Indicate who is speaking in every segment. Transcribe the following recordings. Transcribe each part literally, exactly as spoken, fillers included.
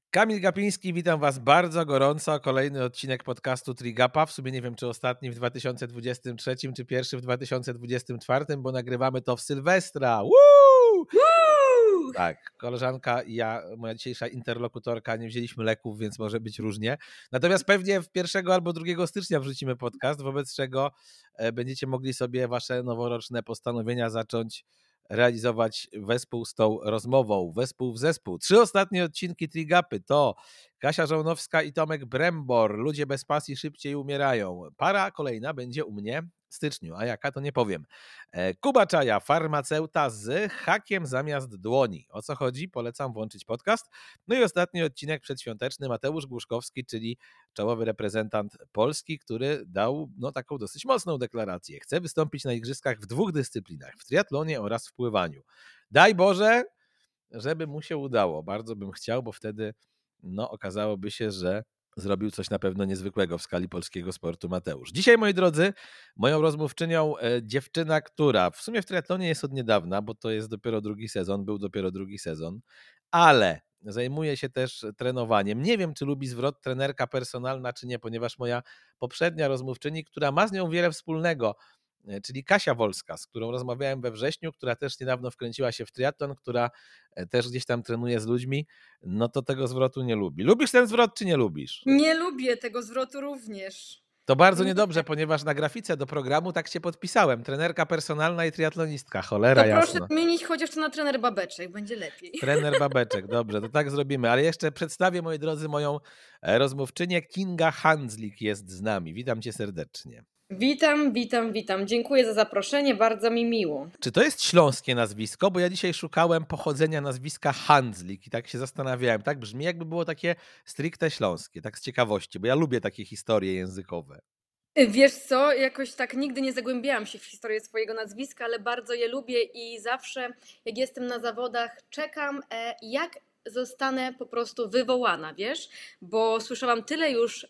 Speaker 1: Kamil Gapiński, witam was bardzo gorąco. Kolejny odcinek podcastu Trigapa. W sumie nie wiem, czy ostatni w dwa tysiące dwudziestym trzecim, czy pierwszy w dwa tysiące dwudziestym czwartym, bo nagrywamy to w Sylwestra. Woo!
Speaker 2: Woo!
Speaker 1: Tak, koleżanka i ja, moja dzisiejsza interlokutorka, nie wzięliśmy leków, więc może być różnie. Natomiast pewnie w pierwszego albo drugiego stycznia wrzucimy podcast, wobec czego będziecie mogli sobie wasze noworoczne postanowienia zacząć realizować wespół z tą rozmową, wespół w zespół. Trzy ostatnie odcinki Trigapy to Kasia Żołnowska i Tomek Brembor. Ludzie bez pasji szybciej umierają. Para kolejna będzie u mnie w styczniu, a jaka to nie powiem. Kuba Czaja, farmaceuta z hakiem zamiast dłoni. O co chodzi? Polecam włączyć podcast. No i ostatni odcinek przedświąteczny, Mateusz Głuszkowski, czyli czołowy reprezentant Polski, który dał no, taką dosyć mocną deklarację. Chce wystąpić na igrzyskach w dwóch dyscyplinach, w triatlonie oraz w pływaniu. Daj Boże, żeby mu się udało. Bardzo bym chciał, bo wtedy no, okazałoby się, że zrobił coś na pewno niezwykłego w skali polskiego sportu Mateusz. Dzisiaj, moi drodzy, moją rozmówczynią e, dziewczyna, która w sumie w triatlonie jest od niedawna, bo to jest dopiero drugi sezon, był dopiero drugi sezon, ale zajmuje się też trenowaniem. Nie wiem, czy lubi zwrot trenerka personalna, czy nie, ponieważ moja poprzednia rozmówczyni, która ma z nią wiele wspólnego, czyli Kasia Wolska, z którą rozmawiałem we wrześniu, która też niedawno wkręciła się w triatlon, która też gdzieś tam trenuje z ludźmi, no to tego zwrotu nie lubi. Lubisz ten zwrot, czy nie lubisz?
Speaker 2: Nie lubię tego zwrotu również.
Speaker 1: To bardzo niedobrze, ponieważ na grafice do programu tak cię podpisałem. Trenerka personalna i triatlonistka, cholera
Speaker 2: To
Speaker 1: jasna.
Speaker 2: proszę zmienić chociaż to na trener babeczek, będzie lepiej.
Speaker 1: Trener babeczek, dobrze, to tak zrobimy. Ale jeszcze przedstawię, moi drodzy, moją rozmówczynię. Kinga Handzlik jest z nami. Witam cię serdecznie.
Speaker 2: Witam, witam, witam. Dziękuję za zaproszenie, bardzo mi miło.
Speaker 1: Czy to jest śląskie nazwisko? Bo ja dzisiaj szukałem pochodzenia nazwiska Handzlik i tak się zastanawiałem. Tak brzmi, jakby było takie stricte śląskie, tak z ciekawości, bo ja lubię takie historie językowe.
Speaker 2: Wiesz co, jakoś tak nigdy nie zagłębiałam się w historię swojego nazwiska, ale bardzo je lubię i zawsze jak jestem na zawodach czekam, jak zostanę po prostu wywołana, wiesz, bo słyszałam tyle już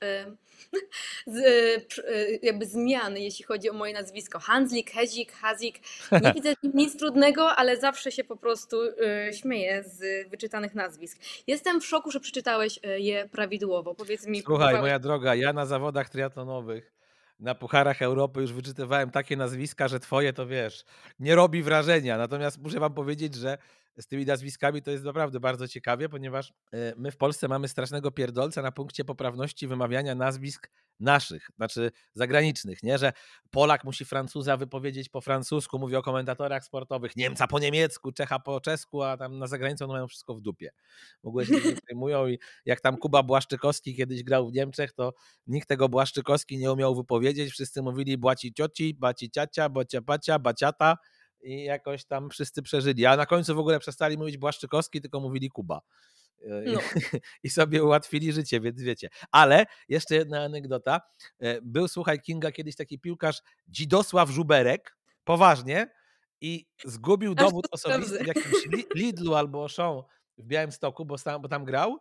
Speaker 2: jakby zmian, jeśli chodzi o moje nazwisko. Handzlik, Hezik, Hazik. Nie widzę nic trudnego, ale zawsze się po prostu śmieję z wyczytanych nazwisk. Jestem w szoku, że przeczytałeś je prawidłowo. Powiedz mi.
Speaker 1: Słuchaj,
Speaker 2: próbowałeś...
Speaker 1: moja droga, ja na zawodach triatlonowych, na Pucharach Europy już wyczytywałem takie nazwiska, że twoje to wiesz, nie robi wrażenia. Natomiast muszę wam powiedzieć, że z tymi nazwiskami to jest naprawdę bardzo ciekawie, ponieważ my w Polsce mamy strasznego pierdolca na punkcie poprawności wymawiania nazwisk naszych, znaczy zagranicznych, nie? Że Polak musi Francuza wypowiedzieć po francusku, mówię o komentatorach sportowych, Niemca po niemiecku, Czecha po czesku, a tam na zagranicę mają wszystko w dupie. W ogóle się nie przejmują i jak tam Kuba Błaszczykowski kiedyś grał w Niemczech, to nikt tego Błaszczykowski nie umiał wypowiedzieć, wszyscy mówili błaci cioci, baci ciacia, bacia bacia, baciata i jakoś tam wszyscy przeżyli, a na końcu w ogóle przestali mówić Błaszczykowski, tylko mówili Kuba. No. I sobie ułatwili życie, więc wiecie. Ale jeszcze jedna anegdota. Był, słuchaj, Kinga, kiedyś taki piłkarz Dzidosław Żuberek, poważnie, i zgubił dowód osobisty w jakimś Lidlu albo Auchan w Białymstoku, bo tam, bo tam grał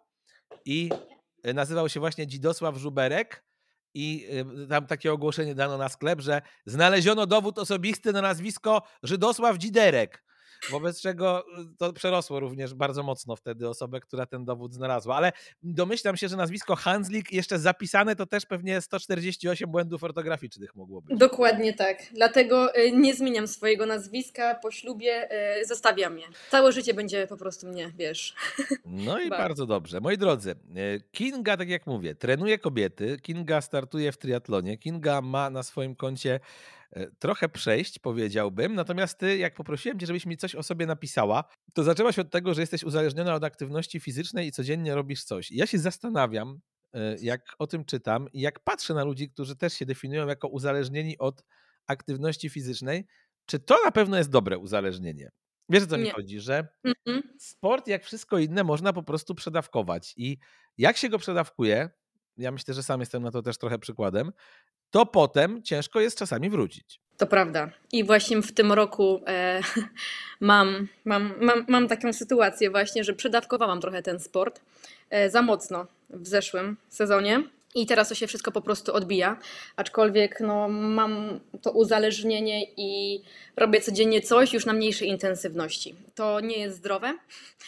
Speaker 1: i nazywał się właśnie Dzidosław Żuberek i tam takie ogłoszenie dano na sklep, że znaleziono dowód osobisty na nazwisko Żydosław Dziderek. Wobec czego to przerosło również bardzo mocno wtedy osobę, która ten dowód znalazła. Ale domyślam się, że nazwisko Handzlik jeszcze zapisane to też pewnie sto czterdzieści osiem błędów ortograficznych mogło być.
Speaker 2: Dokładnie tak. Dlatego nie zmieniam swojego nazwiska. Po ślubie zostawiam je. Całe życie będzie po prostu mnie, wiesz.
Speaker 1: No i bardzo dobrze. Moi drodzy, Kinga, tak jak mówię, trenuje kobiety. Kinga startuje w triatlonie. Kinga ma na swoim koncie trochę przejść, powiedziałbym. Natomiast ty, jak poprosiłem cię, żebyś mi coś o sobie napisała, to zaczęłaś od tego, że jesteś uzależniona od aktywności fizycznej i codziennie robisz coś. I ja się zastanawiam, jak o tym czytam i jak patrzę na ludzi, którzy też się definiują jako uzależnieni od aktywności fizycznej, czy to na pewno jest dobre uzależnienie? Wiesz, o co mi
Speaker 2: Nie.
Speaker 1: chodzi, że
Speaker 2: Mhm.
Speaker 1: sport, jak wszystko inne, można po prostu przedawkować. I jak się go przedawkuje, ja myślę, że sam jestem na to też trochę przykładem, to potem ciężko jest czasami wrócić.
Speaker 2: To prawda. I właśnie w tym roku e, mam, mam, mam, mam taką sytuację właśnie, że przedawkowałam trochę ten sport e, za mocno w zeszłym sezonie. I teraz to się wszystko po prostu odbija, aczkolwiek no, mam to uzależnienie i robię codziennie coś już na mniejszej intensywności. To nie jest zdrowe,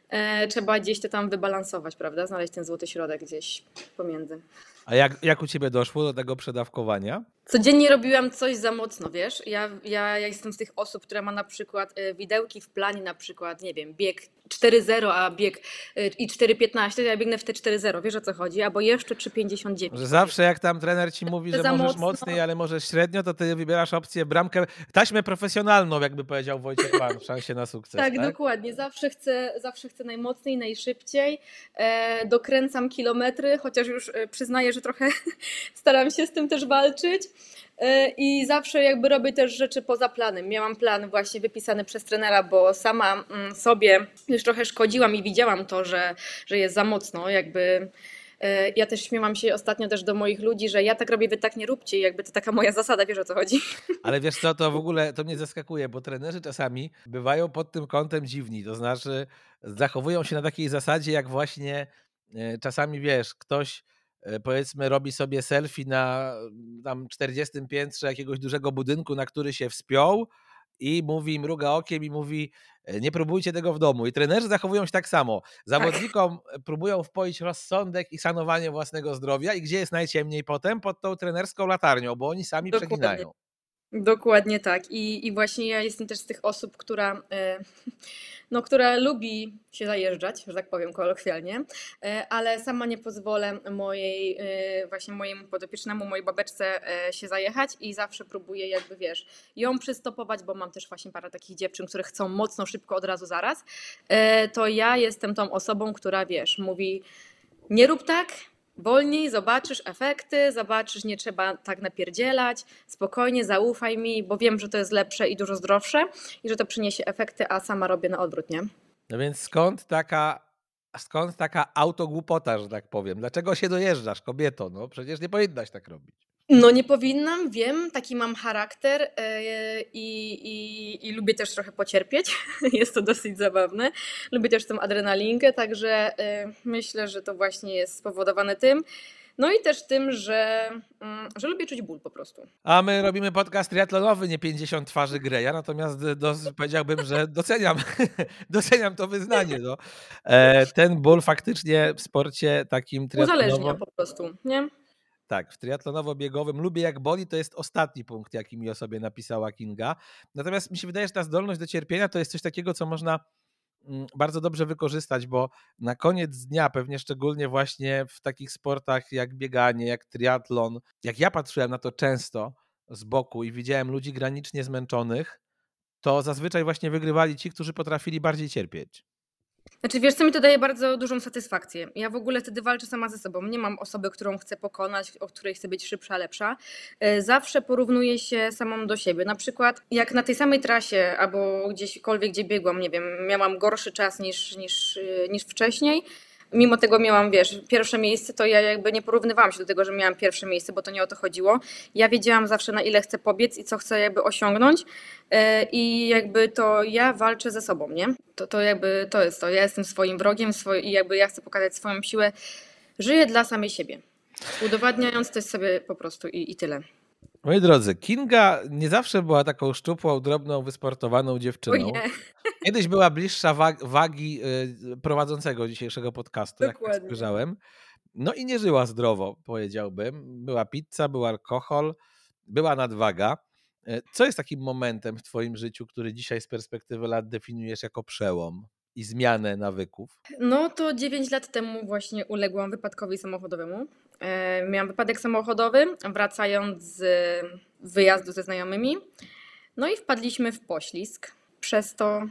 Speaker 2: e, trzeba gdzieś to tam wybalansować, prawda? Znaleźć ten złoty środek gdzieś pomiędzy.
Speaker 1: A jak, jak u ciebie doszło do tego przedawkowania?
Speaker 2: Codziennie robiłam coś za mocno, wiesz? Ja, ja, ja jestem z tych osób, która ma na przykład e, widełki w planie, na przykład, nie wiem, bieg cztery zero, a bieg e, i cztery piętnaście, to ja biegnę w te cztery zero, wiesz o co chodzi? Albo jeszcze trzy pięćdziesiąt dziewięć.
Speaker 1: Że zawsze jak tam trener ci mówi, że
Speaker 2: Za
Speaker 1: możesz
Speaker 2: mocno.
Speaker 1: mocniej, ale możesz średnio, to ty wybierasz opcję bramkę, taśmę profesjonalną, jakby powiedział Wojciech Pan w szansie na sukces,
Speaker 2: Tak,
Speaker 1: tak?
Speaker 2: dokładnie. Zawsze chcę, zawsze chcę najmocniej, najszybciej. E, dokręcam kilometry, chociaż już e, przyznaję, że trochę staram się z tym też walczyć. E, I zawsze jakby robię też rzeczy poza planem. Miałam plan właśnie wypisany przez trenera, bo sama mm, sobie już trochę szkodziłam i widziałam to, że, że jest za mocno. Jakby e, ja też śmiałam się ostatnio też do moich ludzi, że ja tak robię, wy tak nie róbcie. Jakby to taka moja zasada, wiesz o co chodzi?
Speaker 1: Ale wiesz co, to w ogóle to mnie zaskakuje, bo trenerzy czasami bywają pod tym kątem dziwni, to znaczy zachowują się na takiej zasadzie, jak właśnie e, czasami wiesz, ktoś e, powiedzmy robi sobie selfie na mm, tam czterdziestym piętrze jakiegoś dużego budynku, na który się wspiął i mówi, mruga okiem i mówi, e, nie próbujcie tego w domu. I trenerzy zachowują się tak samo. Zawodnikom e, próbują wpoić rozsądek i szanowanie własnego zdrowia i gdzie jest najciemniej potem? Pod tą trenerską latarnią, bo oni sami
Speaker 2: Dokładnie.
Speaker 1: przeginają.
Speaker 2: Dokładnie tak. I, I właśnie ja jestem też z tych osób, która, e, no, która lubi się zajeżdżać, że tak powiem kolokwialnie, e, ale sama nie pozwolę mojej, e, właśnie mojemu podopiecznemu, mojej babeczce e, się zajechać i zawsze próbuję jakby, wiesz, ją przystopować, bo mam też właśnie parę takich dziewczyn, które chcą mocno, szybko, od razu, zaraz. E, to ja jestem tą osobą, która, wiesz, mówi, nie rób tak, wolniej, zobaczysz efekty, zobaczysz, nie trzeba tak napierdzielać, spokojnie, zaufaj mi, bo wiem, że to jest lepsze i dużo zdrowsze i że to przyniesie efekty, a sama robię na odwrót, nie?
Speaker 1: No więc skąd taka, skąd taka autogłupota, że tak powiem? Dlaczego się dojeżdżasz, kobieto? No przecież nie powinnaś tak robić.
Speaker 2: No nie powinnam, wiem, taki mam charakter yy, i, i, i lubię też trochę pocierpieć, jest to dosyć zabawne. Lubię też tą adrenalinkę, także yy, myślę, że to właśnie jest spowodowane tym. No i też tym, że, mm, że lubię czuć ból po prostu.
Speaker 1: A my robimy podcast triatlonowy, nie pięćdziesiąt twarzy Greya, natomiast do, powiedziałbym, że doceniam, doceniam to wyznanie. No. E, ten ból faktycznie w sporcie takim
Speaker 2: Uzależnia
Speaker 1: triatlonowo...
Speaker 2: po prostu, nie?
Speaker 1: Tak, w triatlonowo-biegowym lubię jak boli, to jest ostatni punkt, jaki mi o sobie napisała Kinga. Natomiast mi się wydaje, że ta zdolność do cierpienia to jest coś takiego, co można mm, bardzo dobrze wykorzystać, bo na koniec dnia, pewnie szczególnie właśnie w takich sportach jak bieganie, jak triatlon, jak ja patrzyłem na to często z boku i widziałem ludzi granicznie zmęczonych, to zazwyczaj właśnie wygrywali ci, którzy potrafili bardziej cierpieć.
Speaker 2: Znaczy, wiesz co, mi to daje bardzo dużą satysfakcję. Ja w ogóle wtedy walczę sama ze sobą. Nie mam osoby, którą chcę pokonać, o której chcę być szybsza, lepsza. E, Zawsze porównuję się samą do siebie. Na przykład jak na tej samej trasie albo gdzieśkolwiek, gdzie biegłam, nie wiem, miałam gorszy czas niż, niż, e, niż wcześniej. Mimo tego miałam, wiesz, pierwsze miejsce, to ja jakby nie porównywałam się do tego, że miałam pierwsze miejsce, bo to nie o to chodziło. Ja wiedziałam zawsze, na ile chcę pobiec i co chcę jakby osiągnąć e, i jakby to ja walczę ze sobą, nie? To, to jakby to jest to. Ja jestem swoim wrogiem swoj, i jakby ja chcę pokazać swoją siłę. Żyję dla samej siebie. Udowadniając coś sobie po prostu i, i tyle.
Speaker 1: Moi drodzy, Kinga nie zawsze była taką szczupłą, drobną, wysportowaną
Speaker 2: O
Speaker 1: dziewczyną.
Speaker 2: nie,
Speaker 1: Kiedyś była bliższa wag- wagi y, prowadzącego dzisiejszego podcastu, jak tak
Speaker 2: dokładnie.
Speaker 1: spojrzałem. No i nie żyła zdrowo, powiedziałbym. Była pizza, był alkohol, była nadwaga. Y, Co jest takim momentem w twoim życiu, który dzisiaj z perspektywy lat definiujesz jako przełom i zmianę nawyków?
Speaker 2: No to dziewięć lat temu właśnie uległam wypadkowi samochodowemu. E, Miałam wypadek samochodowy, wracając z wyjazdu ze znajomymi. No i wpadliśmy w poślizg. Przez to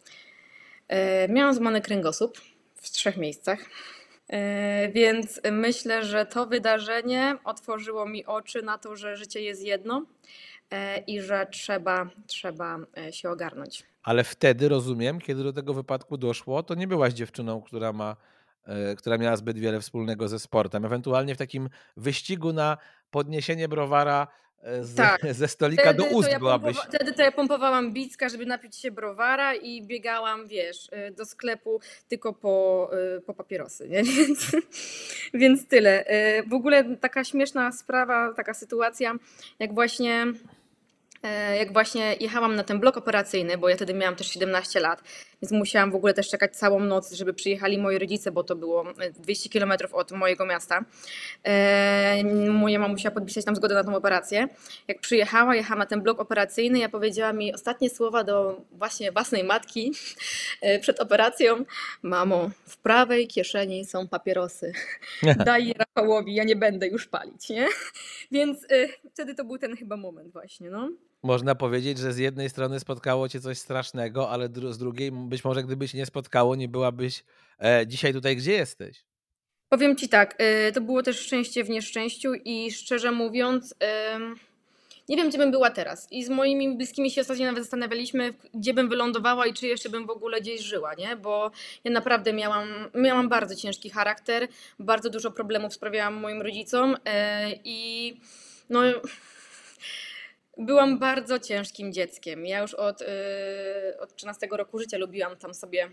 Speaker 2: e, miałam złamany kręgosłup w trzech miejscach. E, Więc myślę, że to wydarzenie otworzyło mi oczy na to, że życie jest jedno e, i że trzeba, trzeba e, się ogarnąć.
Speaker 1: Ale wtedy, rozumiem, kiedy do tego wypadku doszło, to nie byłaś dziewczyną, która ma, e, która miała zbyt wiele wspólnego ze sportem. Ewentualnie w takim wyścigu na podniesienie browara e, z,
Speaker 2: Tak.
Speaker 1: ze stolika do
Speaker 2: Wtedy to,
Speaker 1: ust
Speaker 2: ja
Speaker 1: byłabyś.
Speaker 2: pompowa- wtedy to ja pompowałam bicka, żeby napić się browara i biegałam, wiesz, y, do sklepu tylko po, y, po papierosy, nie? Więc, więc tyle. Y, W ogóle taka śmieszna sprawa, taka sytuacja, jak właśnie, e, jak właśnie jechałam na ten blok operacyjny, bo ja wtedy miałam też siedemnaście lat więc musiałam w ogóle też czekać całą noc, żeby przyjechali moi rodzice, bo to było dwieście kilometrów od mojego miasta. E, moja mama musiała podpisać tam zgodę na tą operację. Jak przyjechała, jechałam na ten blok operacyjny, ja powiedziałam jej ostatnie słowa do właśnie własnej matki e, przed operacją. Mamo, w prawej kieszeni są papierosy. Daj je Rafałowi, ja nie będę już palić, nie? Więc y, wtedy to był ten chyba moment właśnie, no.
Speaker 1: Można powiedzieć, że z jednej strony spotkało cię coś strasznego, ale dru- z drugiej być może gdyby się nie spotkało, nie byłabyś e, dzisiaj tutaj, gdzie jesteś.
Speaker 2: Powiem ci tak, y, to było też szczęście w nieszczęściu i szczerze mówiąc, ym, nie wiem, gdzie bym była teraz. I z moimi bliskimi się ostatnio nawet zastanawialiśmy, gdzie bym wylądowała i czy jeszcze bym w ogóle gdzieś żyła, nie? Bo ja naprawdę miałam, miałam bardzo ciężki charakter, bardzo dużo problemów sprawiałam moim rodzicom y, i no byłam bardzo ciężkim dzieckiem. Ja już od, yy, od trzynastego roku życia lubiłam tam sobie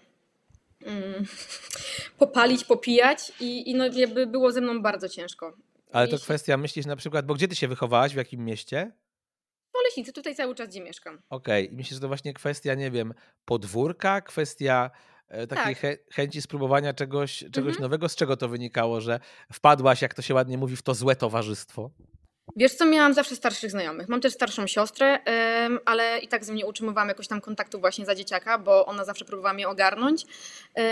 Speaker 2: mm, popalić, popijać i, i no jakby było ze mną bardzo ciężko.
Speaker 1: Ale to
Speaker 2: Jeśli-
Speaker 1: kwestia, myślisz na przykład, bo gdzie ty się wychowałaś, w jakim mieście?
Speaker 2: W Oleśnicy, tutaj cały czas gdzie mieszkam.
Speaker 1: Okej, i myślisz, że to właśnie kwestia, nie wiem, podwórka, kwestia e, takiej
Speaker 2: Tak.
Speaker 1: chę- chęci spróbowania czegoś, czegoś
Speaker 2: Mhm.
Speaker 1: nowego? Z czego to wynikało, że wpadłaś, jak to się ładnie mówi, w to złe towarzystwo?
Speaker 2: Wiesz co, miałam zawsze starszych znajomych. Mam też starszą siostrę, ym, ale i tak z mnie utrzymywałam jakoś tam kontaktu właśnie za dzieciaka, bo ona zawsze próbowała mnie ogarnąć. Yy,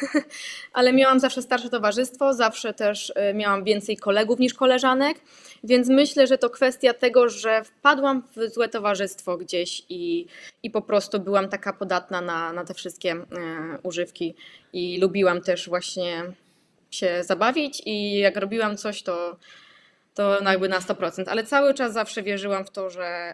Speaker 2: ale miałam zawsze starsze towarzystwo, zawsze też y, miałam więcej kolegów niż koleżanek, więc myślę, że to kwestia tego, że wpadłam w złe towarzystwo gdzieś i, i po prostu byłam taka podatna na, na te wszystkie y, używki i lubiłam też właśnie się zabawić i jak robiłam coś, to to no jakby na sto procent, ale cały czas zawsze wierzyłam w to, że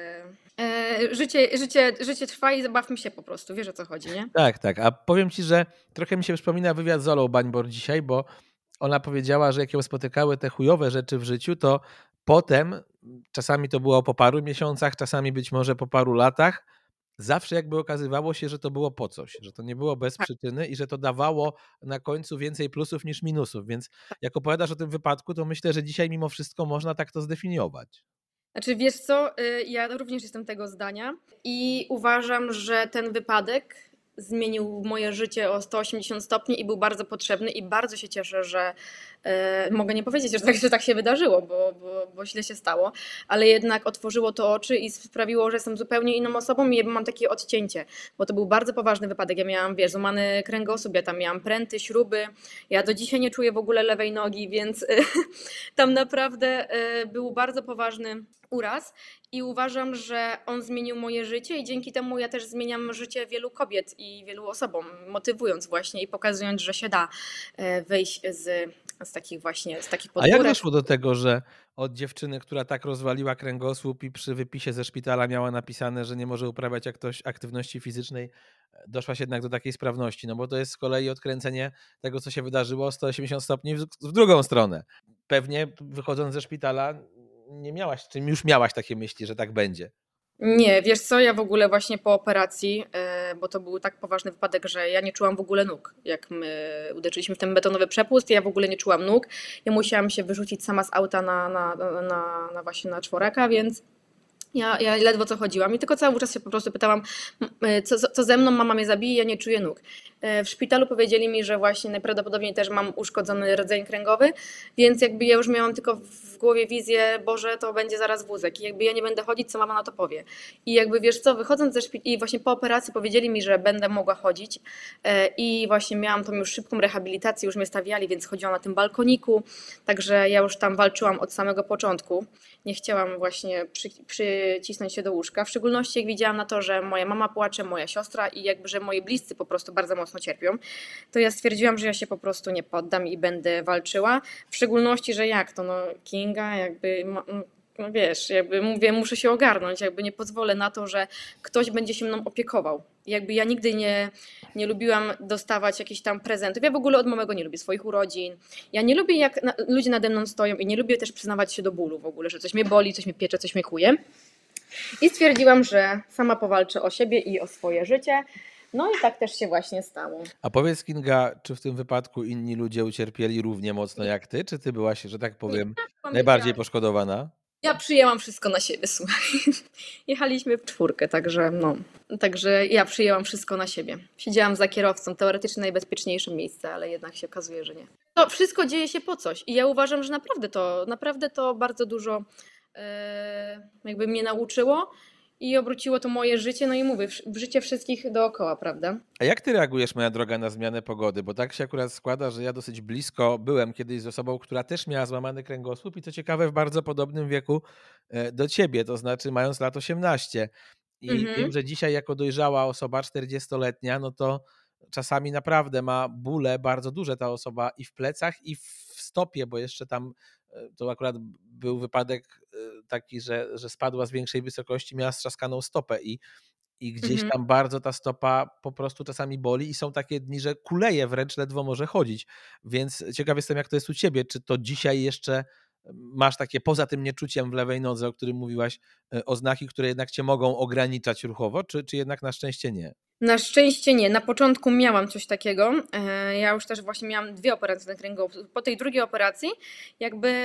Speaker 2: yy, yy, życie, życie, życie trwa i zabawmy się po prostu, wiesz o co chodzi, nie?
Speaker 1: Tak, tak. A powiem ci, że trochę mi się przypomina wywiad z Olą Bańbor dzisiaj, bo ona powiedziała, że jak ją spotykały te chujowe rzeczy w życiu, to potem, czasami to było po paru miesiącach, czasami być może po paru latach, zawsze jakby okazywało się, że to było po coś, że to nie było bez
Speaker 2: Tak.
Speaker 1: przyczyny i że to dawało na końcu więcej plusów niż minusów. Więc jak opowiadasz o tym wypadku, to myślę, że dzisiaj mimo wszystko można tak to zdefiniować.
Speaker 2: Znaczy wiesz co, yy, ja również jestem tego zdania i uważam, że ten wypadek zmienił moje życie o sto osiemdziesiąt stopni i był bardzo potrzebny i bardzo się cieszę, że e, mogę nie powiedzieć, że tak, że tak się wydarzyło, bo, bo, bo źle się stało, ale jednak otworzyło to oczy i sprawiło, że jestem zupełnie inną osobą i mam takie odcięcie, bo to był bardzo poważny wypadek. Ja miałam, wiesz, złamany kręgosłup, ja tam miałam pręty, śruby, ja do dzisiaj nie czuję w ogóle lewej nogi, więc e, tam naprawdę e, był bardzo poważny uraz i uważam, że on zmienił moje życie i dzięki temu ja też zmieniam życie wielu kobiet i wielu osobom, motywując właśnie i pokazując, że się da e, wyjść z, z takich właśnie, z takich
Speaker 1: A jak
Speaker 2: podpórek.
Speaker 1: doszło do tego, że od dziewczyny, która tak rozwaliła kręgosłup i przy wypisie ze szpitala miała napisane, że nie może uprawiać aktoś- aktywności fizycznej, doszłaś jednak do takiej sprawności? No bo to jest z kolei odkręcenie tego, co się wydarzyło o sto osiemdziesiąt stopni w, w drugą stronę. Pewnie wychodząc ze szpitala nie miałaś, czy już miałaś takie myśli, że tak będzie?
Speaker 2: Nie, wiesz co, ja w ogóle właśnie po operacji, e, bo to był tak poważny wypadek, że ja nie czułam w ogóle nóg. Jak my uderzyliśmy w ten betonowy przepust, ja w ogóle nie czułam nóg. Ja musiałam się wyrzucić sama z auta na, na, na, na, na właśnie na czworaka, więc ja, ja ledwo co chodziłam i tylko cały czas się po prostu pytałam, m, co, co ze mną, mama mnie zabije, ja nie czuję nóg. E, W szpitalu powiedzieli mi, że właśnie najprawdopodobniej też mam uszkodzony rdzeń kręgowy, więc jakby ja już miałam tylko w głowie wizję, Boże, to będzie zaraz wózek i jakby ja nie będę chodzić, co mama na to powie. I jakby wiesz co, wychodząc ze szpitala i właśnie po operacji powiedzieli mi, że będę mogła chodzić e, i właśnie miałam tą już szybką rehabilitację, już mnie stawiali, więc chodziłam na tym balkoniku, także ja już tam walczyłam od samego początku. Nie chciałam właśnie przy, przycisnąć się do łóżka, w szczególności jak widziałam na to, że moja mama płacze, moja siostra i jakby, że moi bliscy po prostu bardzo mocno cierpią, to ja stwierdziłam, że ja się po prostu nie poddam i będę walczyła. W szczególności, że jak to, no Kinga, jakby, no wiesz, jakby mówię, muszę się ogarnąć, jakby nie pozwolę na to, że ktoś będzie się mną opiekował. Jakby ja nigdy nie, nie lubiłam dostawać jakichś tam prezentów. Ja w ogóle od małego nie lubię swoich urodzin. Ja nie lubię, jak na, ludzie nade mną stoją i nie lubię też przyznawać się do bólu w ogóle, że coś mnie boli, coś mnie piecze, coś mnie kuje. I stwierdziłam, że sama powalczę o siebie i o swoje życie. No i tak też się właśnie stało.
Speaker 1: A powiedz, Kinga, czy w tym wypadku inni ludzie ucierpieli równie mocno jak ty, czy ty byłaś, że tak powiem,
Speaker 2: byłam
Speaker 1: najbardziej
Speaker 2: niewidzialna.
Speaker 1: poszkodowana?
Speaker 2: Ja przyjęłam wszystko na siebie, słuchaj. Jechaliśmy w czwórkę, także no. Także ja przyjęłam wszystko na siebie. Siedziałam za kierowcą, teoretycznie najbezpieczniejsze miejsce, ale jednak się okazuje, że nie. To wszystko dzieje się po coś i ja uważam, że naprawdę to, naprawdę to bardzo dużo e, jakby mnie nauczyło i obróciło to moje życie, no i mówię, w, w życie wszystkich dookoła, prawda?
Speaker 1: A jak ty reagujesz, moja droga, na zmianę pogody? Bo tak się akurat składa, że ja dosyć blisko byłem kiedyś z osobą, która też miała złamany kręgosłup i co ciekawe w bardzo podobnym wieku e, do ciebie, to znaczy mając lat osiemnaście. I wiem,
Speaker 2: Mhm,
Speaker 1: że dzisiaj jako dojrzała osoba czterdziestoletnia, no to czasami naprawdę ma bóle bardzo duże ta osoba i w plecach, i w stopie, bo jeszcze tam e, to akurat był wypadek e, taki, że, że spadła z większej wysokości, miała strzaskaną stopę i i gdzieś
Speaker 2: mhm.
Speaker 1: tam bardzo ta stopa po prostu czasami boli i są takie dni, że kuleje wręcz, ledwo może chodzić. Więc ciekaw jestem, jak to jest u ciebie. Czy to dzisiaj jeszcze masz takie, poza tym nieczuciem w lewej nodze, o którym mówiłaś, e, oznaki, które jednak cię mogą ograniczać ruchowo, czy, czy jednak na szczęście nie?
Speaker 2: Na szczęście nie. Na początku miałam coś takiego. E, Ja już też właśnie miałam dwie operacje na kręgosłup. Po tej drugiej operacji jakby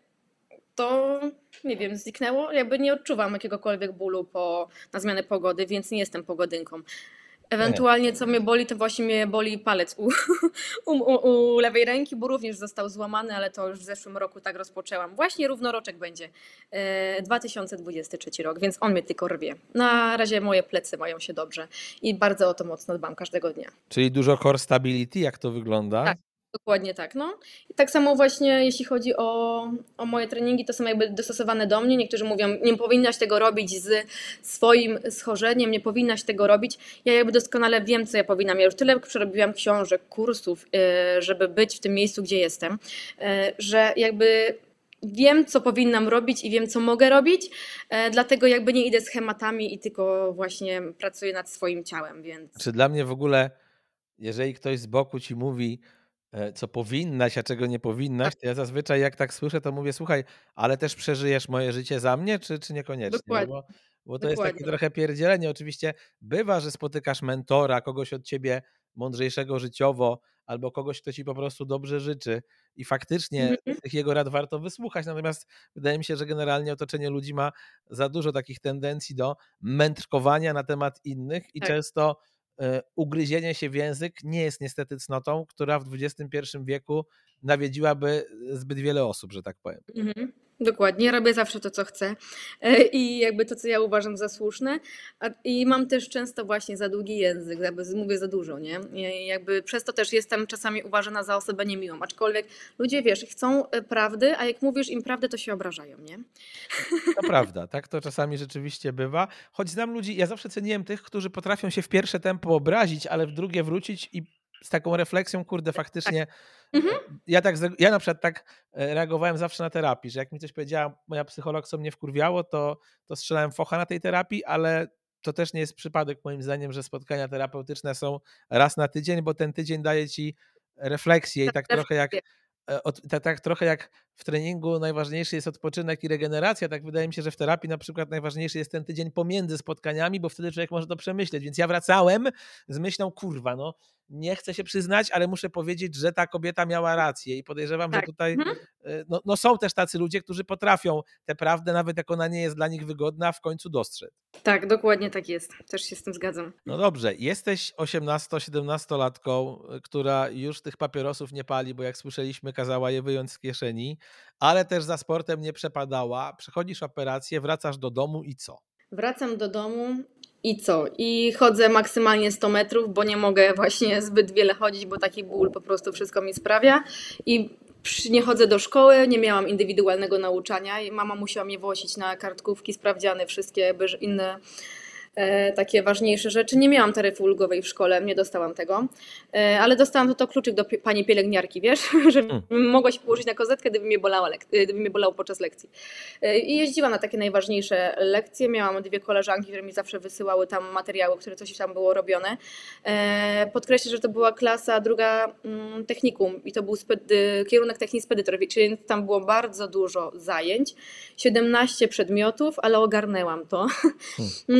Speaker 2: to, nie wiem, zniknęło. Jakby nie odczuwam jakiegokolwiek bólu po, na zmianę pogody, więc nie jestem pogodynką.
Speaker 1: Nie.
Speaker 2: Ewentualnie co mnie boli, to właśnie mnie boli palec u, u, u, u lewej ręki, bo również został złamany, ale to już w zeszłym roku tak rozpoczęłam. Właśnie równoroczek będzie, e, dwa tysiące dwudziesty trzeci rok, więc on mnie tylko rwie. Na razie moje plecy mają się dobrze i bardzo o to mocno dbam każdego dnia.
Speaker 1: Czyli dużo core stability, jak to wygląda?
Speaker 2: Tak, dokładnie tak. No. I tak samo właśnie jeśli chodzi o, o moje treningi, to są jakby dostosowane do mnie. Niektórzy mówią, nie powinnaś tego robić z swoim schorzeniem, nie powinnaś tego robić. Ja jakby doskonale wiem, co ja powinnam. Ja już tyle przerobiłam książek, kursów, yy, żeby być w tym miejscu, gdzie jestem, yy, że jakby wiem, co powinnam robić i wiem, co mogę robić, yy, dlatego jakby nie idę schematami i tylko właśnie pracuję nad swoim ciałem, więc
Speaker 1: Czy dla mnie w ogóle, jeżeli ktoś z boku ci mówi, e, co powinnaś, a czego nie
Speaker 2: tak,
Speaker 1: powinnaś, to ja zazwyczaj jak tak słyszę, to mówię, słuchaj, ale też przeżyjesz moje życie za mnie, czy, czy niekoniecznie? No
Speaker 2: dokładnie,
Speaker 1: bo, bo to jest takie
Speaker 2: dokładnie.
Speaker 1: trochę pierdzielenie. Oczywiście bywa, że spotykasz mentora, kogoś od ciebie mądrzejszego życiowo, albo kogoś, kto ci po prostu dobrze życzy i faktycznie
Speaker 2: Mhm.
Speaker 1: tych jego rad warto wysłuchać, natomiast wydaje mi się, że generalnie otoczenie ludzi ma za dużo takich tendencji do mędrkowania na temat innych i
Speaker 2: Tak.
Speaker 1: często e, ugryzienie się w język nie jest niestety cnotą, która w dwudziestym pierwszym wieku nawiedziłaby zbyt wiele osób, że tak powiem.
Speaker 2: Mhm. Dokładnie, robię zawsze to, co chcę e, i jakby to, co ja uważam za słuszne. A, I mam też często właśnie za długi język, jakby z- mówię za dużo, nie? I jakby przez to też jestem czasami uważana za osobę niemiłą, aczkolwiek ludzie, wiesz, chcą e, prawdy, a jak mówisz im prawdę, to się obrażają, nie?
Speaker 1: To prawda, tak to czasami rzeczywiście bywa. Choć znam ludzi, ja zawsze ceniłem tych, którzy potrafią się w pierwsze tempo obrazić, ale w drugie wrócić i z taką refleksją, kurde,
Speaker 2: Tak.
Speaker 1: faktycznie.
Speaker 2: Mhm.
Speaker 1: e, Ja tak, z- ja na przykład tak e, reagowałem zawsze na terapii, że jak mi coś powiedziała moja psycholog, co mnie wkurwiało, to, to strzelałem focha na tej terapii, ale to też nie jest przypadek moim zdaniem, że spotkania terapeutyczne są raz na tydzień, bo ten tydzień daje ci refleksję i
Speaker 2: Tak,
Speaker 1: tak trochę jak
Speaker 2: reflektuję.
Speaker 1: e, od, tak, tak trochę jak w treningu najważniejszy jest odpoczynek i regeneracja, tak wydaje mi się, że w terapii na przykład najważniejszy jest ten tydzień pomiędzy spotkaniami, bo wtedy człowiek może to przemyśleć. Więc ja wracałem z myślą, kurwa, no nie chcę się przyznać, ale muszę powiedzieć, że ta kobieta miała rację i podejrzewam, że
Speaker 2: Tak.
Speaker 1: tutaj
Speaker 2: Mhm.
Speaker 1: e, no, no są też tacy ludzie, którzy potrafią tę prawdę, nawet jak ona nie jest dla nich wygodna, w końcu dostrzec.
Speaker 2: Tak, dokładnie tak jest. Też się z tym zgadzam.
Speaker 1: No dobrze, jesteś osiemnasto-siedemnastolatką, y, która już tych papierosów nie pali, bo jak słyszeliśmy, kazała je wyjąć z kieszeni, ale też za sportem nie przepadała. Przechodzisz operację, wracasz do domu i co?
Speaker 2: Wracam do domu i co? I chodzę maksymalnie sto metrów, bo nie mogę właśnie zbyt wiele chodzić, bo taki ból po prostu wszystko mi sprawia. I przy- nie chodzę do szkoły, nie miałam indywidualnego nauczania i mama musiała mnie wozić na kartkówki, sprawdziany, wszystkie jakby inne e, takie ważniejsze rzeczy. Nie miałam taryfy ulgowej w szkole, nie dostałam tego, e, ale dostałam to, to kluczyk do pi- pani pielęgniarki, wiesz,
Speaker 1: Hmm.
Speaker 2: żebym mogła się położyć na kozetkę, gdyby mnie bolała lek- gdyby mnie bolało podczas lekcji. E, I jeździłam na takie najważniejsze lekcje. Miałam dwie koleżanki, które mi zawsze wysyłały tam materiały, które coś tam było robione. E, Podkreślę, że to była klasa druga mm, technikum i to był spedy, kierunek technik spedytor, czyli tam było bardzo dużo zajęć, siedemnaście przedmiotów, ale ogarnęłam to.
Speaker 1: Hmm.
Speaker 2: Mówię,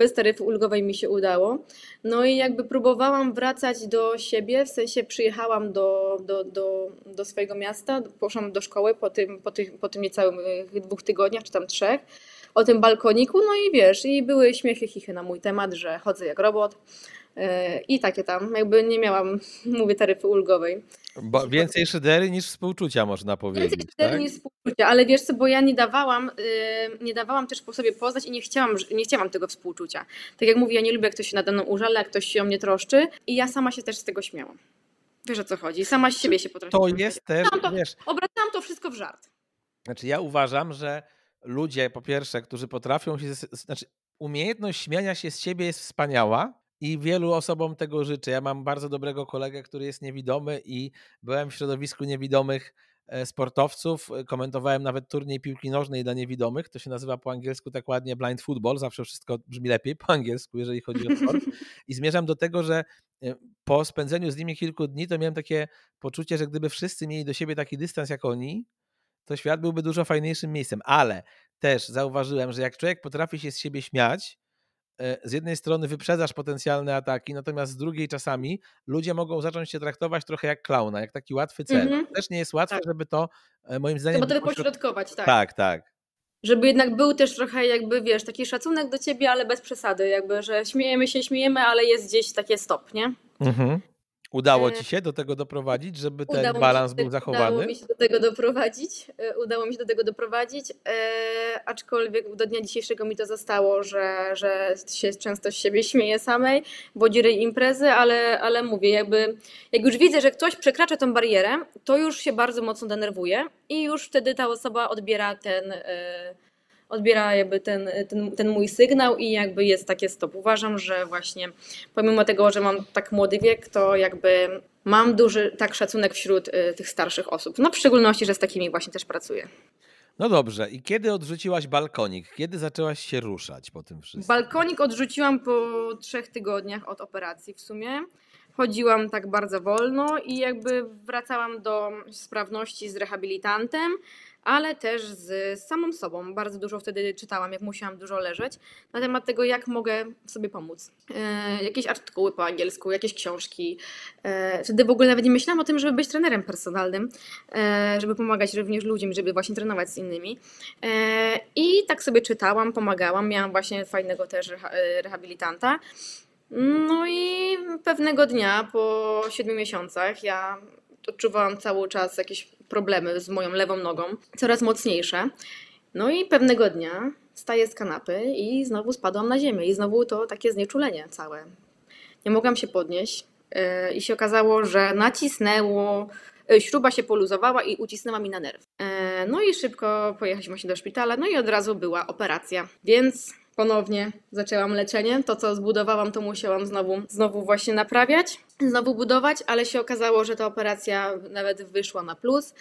Speaker 2: bez taryfy ulgowej mi się udało. No i jakby próbowałam wracać do siebie, w sensie przyjechałam do, do, do, do swojego miasta, poszłam do szkoły po tym, po tych, po tym niecałych dwóch tygodniach, czy tam trzech, o tym balkoniku, no i wiesz, i były śmiechy, chichy na mój temat, że chodzę jak robot yy, i takie tam, jakby nie miałam, mówię, taryfy ulgowej.
Speaker 1: Bo więcej szydery niż współczucia, można
Speaker 2: Więcej
Speaker 1: powiedzieć,
Speaker 2: szydery
Speaker 1: tak?
Speaker 2: niż współczucia, ale wiesz co, bo ja nie dawałam, yy, nie dawałam też po sobie poznać i nie chciałam, nie chciałam tego współczucia. Tak jak mówię, ja nie lubię, jak ktoś się nade mną użala, jak ktoś się o mnie troszczy i ja sama się też z tego śmiałam. Wiesz, o co chodzi? Sama z siebie się
Speaker 1: To
Speaker 2: potrafiłam
Speaker 1: jest
Speaker 2: śmiać.
Speaker 1: też,
Speaker 2: Obracałam to,
Speaker 1: wiesz,
Speaker 2: obracałam to wszystko w żart.
Speaker 1: znaczy ja uważam, że ludzie, po pierwsze, którzy potrafią się, z- znaczy umiejętność śmiania się z siebie jest wspaniała i wielu osobom tego życzę. Ja mam bardzo dobrego kolegę, który jest niewidomy i byłem w środowisku niewidomych e, sportowców. E, Komentowałem nawet turniej piłki nożnej dla niewidomych. To się nazywa po angielsku tak ładnie blind football. Zawsze wszystko brzmi lepiej po angielsku, jeżeli chodzi o sport. I zmierzam do tego, że e, po spędzeniu z nimi kilku dni, to miałem takie poczucie, że gdyby wszyscy mieli do siebie taki dystans jak oni, to świat byłby dużo fajniejszym miejscem. Ale też zauważyłem, że jak człowiek potrafi się z siebie śmiać, e, z jednej strony wyprzedzasz potencjalne ataki, natomiast z drugiej czasami ludzie mogą zacząć się traktować trochę jak klauna, jak taki łatwy cel.
Speaker 2: Mhm.
Speaker 1: Też nie jest łatwe,
Speaker 2: Tak.
Speaker 1: żeby to e, moim zdaniem
Speaker 2: Trzeba to
Speaker 1: pośrod-
Speaker 2: wypośrodkować, tak.
Speaker 1: Tak, tak.
Speaker 2: Żeby jednak był też trochę jakby, wiesz, taki szacunek do ciebie, ale bez przesady, jakby, że śmiejemy się, śmiejemy, ale jest gdzieś takie stop, nie?
Speaker 1: Mhm. Udało
Speaker 2: E,
Speaker 1: ci się do tego doprowadzić, żeby ten
Speaker 2: Udało mi się,
Speaker 1: balans
Speaker 2: do
Speaker 1: był
Speaker 2: tego, udało
Speaker 1: zachowany?
Speaker 2: mi się do tego doprowadzić. e, Udało mi się do tego doprowadzić, e, aczkolwiek do dnia dzisiejszego mi to zostało, że, że się często z siebie śmieję samej, bo dziry imprezy, ale, ale mówię, jakby jak już widzę, że ktoś przekracza tą barierę, to już się bardzo mocno denerwuję i już wtedy ta osoba odbiera ten, e, odbiera jakby ten, ten, ten mój sygnał i jakby jest takie stop. Uważam, że właśnie pomimo tego, że mam tak młody wiek, to jakby mam duży tak szacunek wśród y, tych starszych osób. No w szczególności, że z takimi właśnie też pracuję.
Speaker 1: No dobrze. I kiedy odrzuciłaś balkonik? Kiedy zaczęłaś się ruszać po tym wszystkim?
Speaker 2: Balkonik odrzuciłam po trzech tygodniach od operacji w sumie. Chodziłam tak bardzo wolno i jakby wracałam do sprawności z rehabilitantem, ale też z samą sobą. Bardzo dużo wtedy czytałam, jak musiałam dużo leżeć, na temat tego, jak mogę sobie pomóc. E, jakieś artykuły po angielsku, jakieś książki. E, wtedy w ogóle nawet nie myślałam o tym, żeby być trenerem personalnym, e, żeby pomagać również ludziom, żeby właśnie trenować z innymi. E, I tak sobie czytałam, pomagałam. Miałam właśnie fajnego też reha- e, rehabilitanta. No i pewnego dnia po siedmiu miesiącach ja odczuwałam cały czas jakieś problemy z moją lewą nogą, coraz mocniejsze. No i pewnego dnia wstaję z kanapy i znowu spadłam na ziemię i znowu to takie znieczulenie całe. Nie mogłam się podnieść yy, i się okazało, że nacisnęło, yy, śruba się poluzowała i ucisnęła mi na nerw. Yy, No i szybko pojechaliśmy do szpitala, no i od razu była operacja, więc ponownie zaczęłam leczenie. To, co zbudowałam, to musiałam znowu, znowu właśnie naprawiać, znowu budować, ale się okazało, że ta operacja nawet wyszła na plus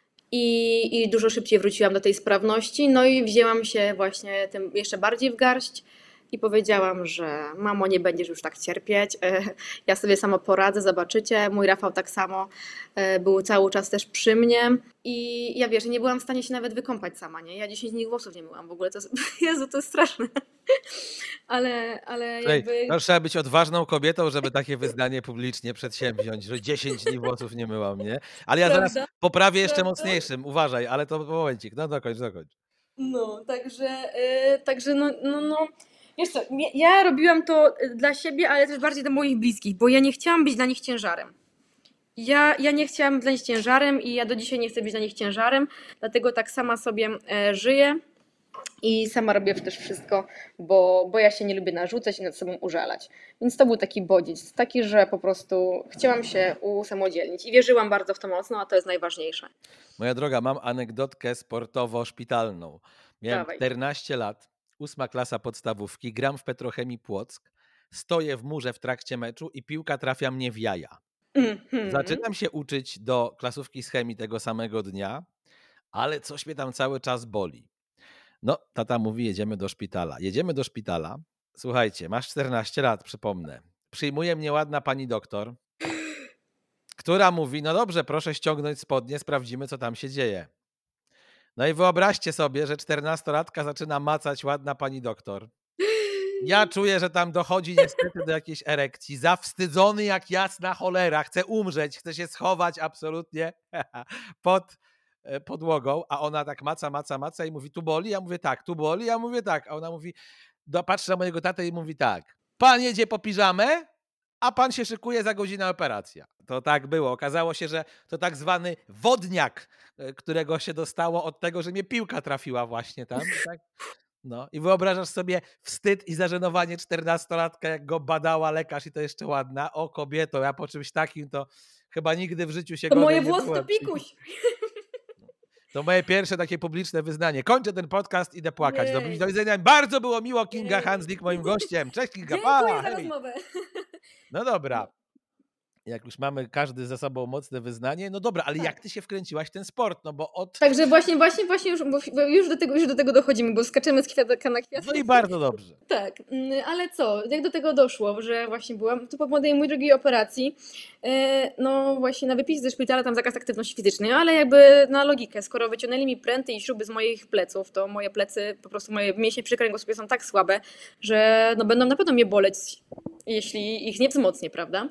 Speaker 2: i, i dużo szybciej wróciłam do tej sprawności. No i wzięłam się właśnie tym jeszcze bardziej w garść i powiedziałam, że mamo, nie będziesz już tak cierpieć, e, ja sobie sama poradzę, zobaczycie. Mój Rafał tak samo e, był cały czas też przy mnie i ja wiesz, nie byłam w stanie się nawet wykąpać sama, nie? Ja dziesięć dni włosów nie myłam w ogóle, to jest, Jezu, to jest straszne. Ale, ale
Speaker 1: Słuchaj,
Speaker 2: jakby...
Speaker 1: no, trzeba być odważną kobietą, żeby takie wyznanie publicznie przedsięwziąć, że dziesięć dni włosów nie myłam, nie? Ale ja zaraz
Speaker 2: Prawda?
Speaker 1: poprawię jeszcze
Speaker 2: Prawda?
Speaker 1: mocniejszym, uważaj, ale to momencik, no dokończ, dokończ.
Speaker 2: No, także, y, także no, no, no, wiesz co, ja- ja robiłam to y, dla siebie, ale też bardziej dla moich bliskich, bo ja nie chciałam być dla nich ciężarem. Ja, ja nie chciałam być dla nich ciężarem i ja do dzisiaj nie chcę być dla nich ciężarem, dlatego tak sama sobie e, żyję i sama robię też wszystko, bo, bo ja się nie lubię narzucać i nad sobą użalać. Więc to był taki bodziec, taki, że po prostu chciałam się usamodzielnić i wierzyłam bardzo w to mocno, a to jest najważniejsze.
Speaker 1: Moja droga, mam anegdotkę sportowo-szpitalną. Miałem
Speaker 2: Dawaj.
Speaker 1: czternaście lat, ósma klasa podstawówki, gram w Petrochemii Płock, stoję w murze w trakcie meczu i piłka trafia mnie w jaja.
Speaker 2: Mhm.
Speaker 1: Zaczynam się uczyć do klasówki z chemii tego samego dnia, ale coś mnie tam cały czas boli. No, tata mówi, jedziemy do szpitala. Jedziemy do szpitala. Słuchajcie, masz czternaście lat, przypomnę. Przyjmuje mnie ładna pani doktor, która mówi, no dobrze, proszę ściągnąć spodnie, sprawdzimy, co tam się dzieje. No i wyobraźcie sobie, że czternastolatka zaczyna macać ładna pani doktor. Ja czuję, że tam dochodzi niestety do jakiejś erekcji. Zawstydzony jak jasna cholera. Chce umrzeć, chce się schować absolutnie pod podłogą, a ona tak maca, maca, maca i mówi, tu boli? Ja mówię tak, tu boli? Ja mówię tak. A ona mówi, patrzy na mojego tatę i mówi tak, pan jedzie po piżamę, a pan się szykuje za godzinę operacja. To tak było. Okazało się, że to tak zwany wodniak, którego się dostało od tego, że mnie piłka trafiła właśnie tam. Tak? No i wyobrażasz sobie wstyd i zażenowanie czternastolatka, jak go badała lekarz i to jeszcze ładna. O kobieto, ja po czymś takim to chyba nigdy w życiu się
Speaker 2: To moje
Speaker 1: gorzej nie
Speaker 2: włosy
Speaker 1: byłem.
Speaker 2: to pikuś.
Speaker 1: To moje pierwsze takie publiczne wyznanie. Kończę ten podcast, idę płakać. Do,
Speaker 2: Jej.
Speaker 1: do widzenia. Bardzo było miło, Kinga
Speaker 2: Jej.
Speaker 1: Handzlik, moim gościem. Cześć Kinga,
Speaker 2: Dziękuję
Speaker 1: pa!
Speaker 2: za
Speaker 1: Hej.
Speaker 2: rozmowę.
Speaker 1: No dobra. Jak już mamy każdy ze sobą mocne wyznanie, no dobra, ale
Speaker 2: Tak.
Speaker 1: jak ty się wkręciłaś w ten sport? No bo od...
Speaker 2: Także właśnie, właśnie, właśnie już, bo już, do tego, już do tego dochodzimy, bo skaczemy z kwiatka na kwiat.
Speaker 1: No i bardzo dobrze.
Speaker 2: Tak, ale co, jak do tego doszło, że właśnie byłam tu po mojej mój drugiej operacji, no właśnie na wypis ze szpitala, tam zakaz aktywności fizycznej, ale jakby na logikę, skoro wyciągnęli mi pręty i śruby z moich pleców, to moje plecy, po prostu moje mięśnie przy kręgosłupie są tak słabe, że no będą na pewno mnie boleć, jeśli ich nie wzmocnię, prawda?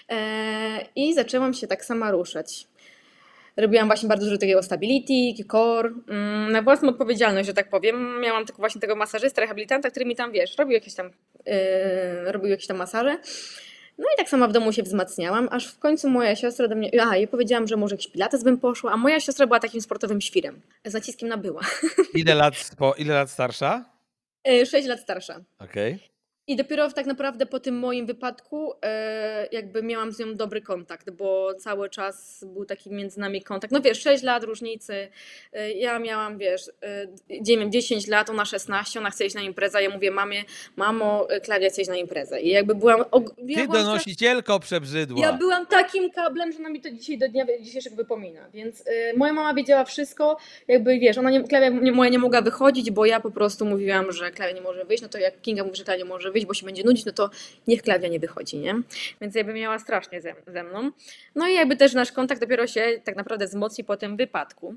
Speaker 2: I zaczęłam się tak sama ruszać. Robiłam właśnie bardzo dużo takiego stability, core, na własną odpowiedzialność, że tak powiem. Miałam tylko właśnie tego masażystę, rehabilitanta, który mi tam, wiesz, robił jakieś tam, yy, robił jakieś tam masaże. No i tak sama w domu się wzmacniałam, aż w końcu moja siostra do mnie, a ja powiedziałam, że może jakiś pilates bym poszła, a moja siostra była takim sportowym świrem, z naciskiem na była.
Speaker 1: Ile lat, po, ile lat starsza?
Speaker 2: Sześć lat starsza.
Speaker 1: Okej. Okay.
Speaker 2: I dopiero tak naprawdę po tym moim wypadku e, jakby miałam z nią dobry kontakt, bo cały czas był taki między nami kontakt. No wiesz, sześć lat różnicy, e, ja miałam, wiesz, e, dziesięć lat, ona szesnaście, ona chce iść na imprezę, ja mówię mamie, mamo, Klaudia chce iść na imprezę. I jakby byłam... Ja
Speaker 1: Ty
Speaker 2: byłam
Speaker 1: donosicielko przebrzydła.
Speaker 2: Ja byłam takim kablem, że ona mi to dzisiaj do dnia dzisiejszego wypomina, więc y, moja mama wiedziała wszystko, jakby wiesz, ona nie, Klaudia nie, moja nie mogła wychodzić, bo ja po prostu mówiłam, że Klaudia nie może wyjść, no to jak Kinga mówi, że Klaudia nie może wyjść, bo się będzie nudzić, no to niech Klaudia nie wychodzi, nie? Więc jakby miała strasznie ze, ze mną. No i jakby też nasz kontakt dopiero się tak naprawdę wzmocni po tym wypadku.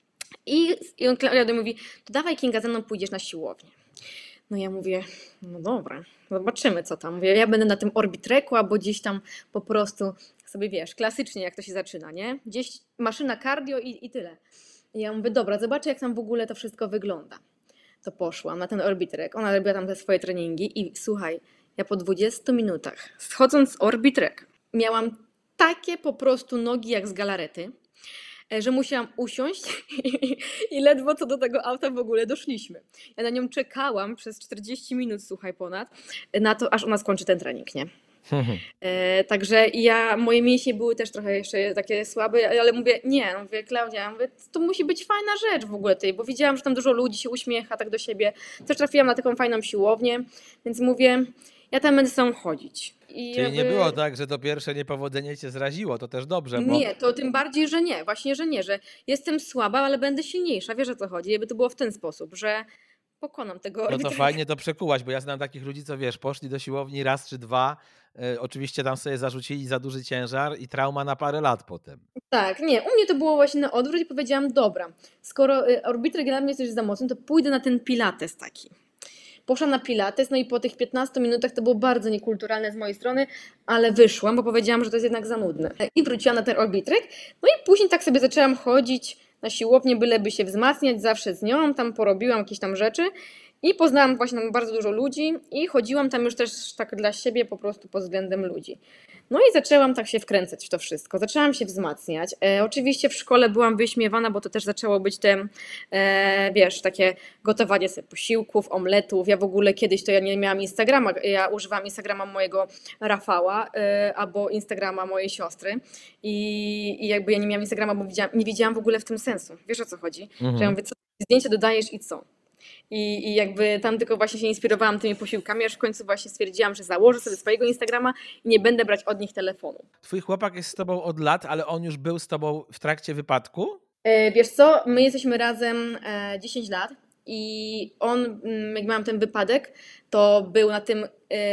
Speaker 2: I, i on Klaudia mówi, to dawaj Kinga, ze mną pójdziesz na siłownię. No ja mówię, no dobra, zobaczymy co tam. Mówię, ja będę na tym Orbitreku, albo gdzieś tam po prostu sobie, wiesz, klasycznie jak to się zaczyna, nie? Gdzieś maszyna cardio i, i tyle. I ja mówię, dobra, zobaczę jak tam w ogóle to wszystko wygląda. To poszłam na ten Orbitrek, ona robiła tam te swoje treningi i słuchaj, ja po dwudziestu minutach, schodząc z Orbitrek, miałam takie po prostu nogi jak z galarety, że musiałam usiąść i ledwo co do tego auta w ogóle doszliśmy. Ja na nią czekałam przez czterdzieści minut, słuchaj, ponad, na to, aż ona skończy ten trening, nie? E, także ja, moje mięśnie były też trochę jeszcze takie słabe, ale mówię, nie, no mówię, Klaudia, mówię, to musi być fajna rzecz w ogóle tej, bo widziałam, że tam dużo ludzi się uśmiecha tak do siebie. Też trafiłam na taką fajną siłownię, więc mówię, ja tam będę z tą chodzić. I
Speaker 1: Czyli
Speaker 2: jakby...
Speaker 1: nie było tak, że to pierwsze niepowodzenie cię zraziło, to też dobrze, bo...
Speaker 2: Nie, to tym bardziej, że nie, właśnie, że nie, że jestem słaba, ale będę silniejsza, wiesz o co chodzi, jakby to było w ten sposób, że pokonam tego
Speaker 1: No to
Speaker 2: Orbitreka.
Speaker 1: fajnie to przekułaś, bo ja znam takich ludzi, co wiesz, poszli do siłowni raz czy dwa, y, oczywiście tam sobie zarzucili za duży ciężar i trauma na parę lat potem.
Speaker 2: Tak, nie, u mnie to było właśnie na odwrót i powiedziałam, dobra, skoro y, Orbitrek dla mnie jest za mocny, to pójdę na ten pilates taki. Poszłam na pilates, no i po tych piętnastu minutach to było bardzo niekulturalne z mojej strony, ale wyszłam, bo powiedziałam, że to jest jednak za nudne. I wróciłam na ten Orbitrek, no i później tak sobie zaczęłam chodzić na siłownię, byleby się wzmacniać, zawsze z nią, tam porobiłam jakieś tam rzeczy i poznałam właśnie tam bardzo dużo ludzi i chodziłam tam już też tak dla siebie po prostu pod względem ludzi. No i zaczęłam tak się wkręcać w to wszystko, zaczęłam się wzmacniać. E, oczywiście w szkole byłam wyśmiewana, bo to też zaczęło być te, e, wiesz, takie gotowanie sobie posiłków, omletów. Ja w ogóle kiedyś to ja nie miałam Instagrama, ja używałam Instagrama mojego Rafała e, albo Instagrama mojej siostry i, i jakby ja nie miałam Instagrama, bo widziałam, nie widziałam w ogóle w tym sensu. Wiesz o co chodzi?
Speaker 1: Mhm.
Speaker 2: Że ja mówię, co zdjęcie dodajesz i co? I, I jakby tam tylko właśnie się inspirowałam tymi posiłkami, aż w końcu właśnie stwierdziłam, że założę sobie swojego Instagrama i nie będę brać od nich telefonu.
Speaker 1: Twój chłopak jest z tobą od lat, ale on już był z tobą w trakcie wypadku?
Speaker 2: E, wiesz co, my jesteśmy razem e, dziesięć lat i on, jak miałam ten wypadek, to był na tym,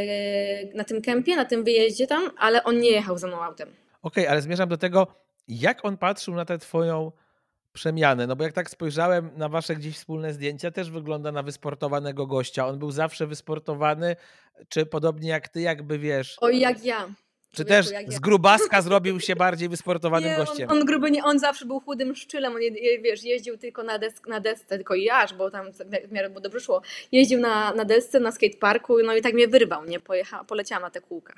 Speaker 2: e, na tym kempie, na tym wyjeździe tam, ale on nie jechał za mną autem.
Speaker 1: Okej, okay, ale zmierzam do tego, jak on patrzył na tę twoją przemianę, no bo jak tak spojrzałem na wasze gdzieś wspólne zdjęcia, też wygląda na wysportowanego gościa. On był zawsze wysportowany, czy podobnie jak ty, jakby wiesz,
Speaker 2: Oj, jak ja.
Speaker 1: czy
Speaker 2: Człowieku,
Speaker 1: też
Speaker 2: jak ja.
Speaker 1: z grubaska zrobił się bardziej wysportowanym
Speaker 2: Nie, on,
Speaker 1: gościem?
Speaker 2: on gruby nie, on zawsze był chudym szczylem, on je, je, wiesz, jeździł tylko na, desk, na desce, tylko jaż, bo tam w miarę mu dobrze szło. Jeździł na, na desce, na skateparku, no i tak mnie wyrwał, nie, Pojecha, poleciałam na te kółka.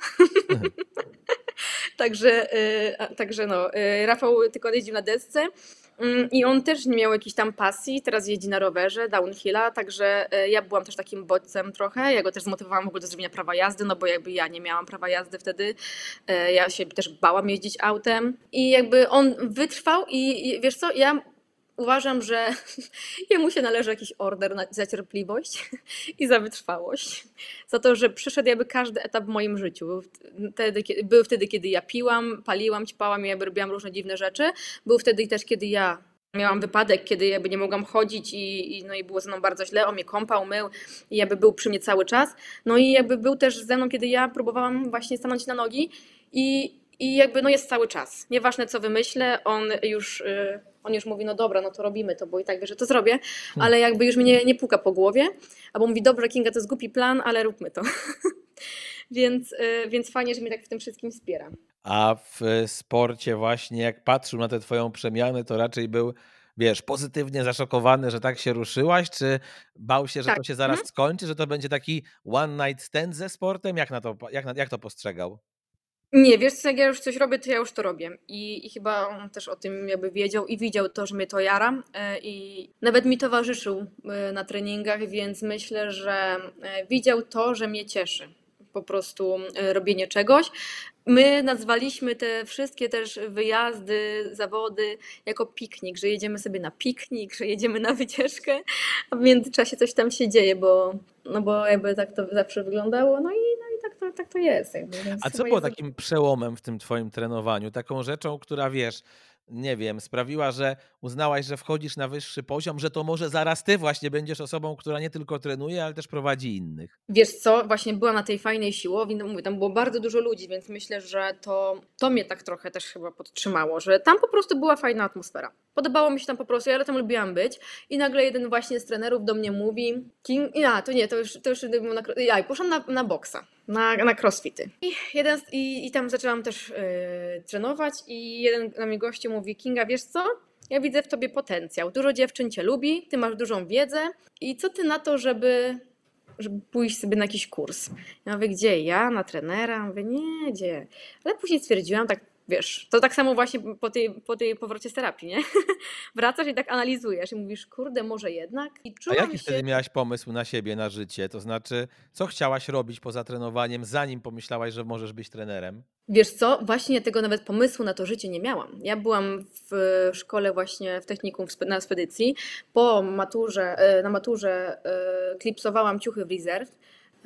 Speaker 2: Także, y, także no, y, Rafał tylko jeździł na desce y, i on też nie miał jakiejś tam pasji, teraz jeździ na rowerze, downhilla, także y, ja byłam też takim bodźcem trochę, ja go też zmotywowałam w ogóle do zrobienia prawa jazdy, no bo jakby ja nie miałam prawa jazdy wtedy, y, ja się też bałam jeździć autem i jakby on wytrwał i, i wiesz co, ja uważam, że jemu się należy jakiś order na, za cierpliwość i za wytrwałość. Za to, że przeszedł jakby każdy etap w moim życiu. Był wtedy, kiedy, był wtedy, kiedy ja piłam, paliłam, ćpałam i jakby robiłam różne dziwne rzeczy. Był wtedy też, kiedy ja miałam wypadek, kiedy jakby nie mogłam chodzić i, i, no i było ze mną bardzo źle. On mnie kąpał, mył i jakby był przy mnie cały czas. No i jakby był też ze mną, kiedy ja próbowałam właśnie stanąć na nogi i, i jakby no jest cały czas. Nieważne co wymyślę, on już... Yy, On już mówi, no dobra, no to robimy to, bo i tak wie, że to zrobię, ale jakby już mnie nie puka po głowie, albo mówi, dobrze Kinga, to jest głupi plan, ale róbmy to. więc, więc fajnie, że mnie tak w tym wszystkim wspiera.
Speaker 1: A w sporcie właśnie, jak patrzył na tę twoją przemianę, to raczej był, wiesz, pozytywnie zaszokowany, że tak się ruszyłaś, czy bał się, że
Speaker 2: Tak.
Speaker 1: to się zaraz
Speaker 2: Mhm.
Speaker 1: skończy, że to będzie taki one night stand ze sportem? Jak, na to, jak, na, jak to postrzegał?
Speaker 2: Nie, wiesz co, jak ja już coś robię, to ja już to robię. I, i chyba on też o tym jakby wiedział i widział to, że mnie to jara. e, I nawet mi towarzyszył e, na treningach, więc myślę, że e, widział to, że mnie cieszy. Po prostu e, robienie czegoś. My nazwaliśmy te wszystkie też wyjazdy, zawody jako piknik, że jedziemy sobie na piknik, że jedziemy na wycieczkę, a w międzyczasie coś tam się dzieje, bo, no bo jakby tak to zawsze wyglądało, no i, no i tak, to, tak to jest. Jakby, więc
Speaker 1: A co
Speaker 2: chyba
Speaker 1: było
Speaker 2: jest
Speaker 1: takim przełomem w tym twoim trenowaniu? Taką rzeczą, która wiesz, nie wiem, sprawiła, że uznałaś, że wchodzisz na wyższy poziom, że to może zaraz ty właśnie będziesz osobą, która nie tylko trenuje, ale też prowadzi innych.
Speaker 2: Wiesz co, właśnie byłam na tej fajnej siłowni, no mówię, tam było bardzo dużo ludzi, więc myślę, że to, to mnie tak trochę też chyba podtrzymało, że tam po prostu była fajna atmosfera. Podobało mi się tam po prostu, ja tam lubiłam być i nagle jeden właśnie z trenerów do mnie mówi, King, ja, to nie, to już, to już był na, ja, i poszłam na, na boksa, na, na crossfity. I, jeden, i, i tam zaczęłam też yy, trenować i jeden na mnie gościu mówi, Kinga, wiesz co? Ja widzę w tobie potencjał. Dużo dziewczyn cię lubi, ty masz dużą wiedzę i co ty na to, żeby żeby pójść sobie na jakiś kurs. Ja mówię, gdzie? Ja? Na trenera? Mówię, nie, gdzie? Ale później stwierdziłam, tak wiesz, to tak samo właśnie po tej, po tej powrocie z terapii, nie? Wracasz i tak analizujesz i mówisz, kurde, może jednak? I
Speaker 1: A
Speaker 2: czułam
Speaker 1: jaki
Speaker 2: się...
Speaker 1: wtedy miałaś pomysł na siebie, na życie? To znaczy, co chciałaś robić poza trenowaniem, zanim pomyślałaś, że możesz być trenerem?
Speaker 2: Wiesz co, właśnie tego nawet pomysłu na to życie nie miałam. Ja byłam w szkole właśnie w technikum na spedycji. Po maturze, na maturze klipsowałam ciuchy w Reserve.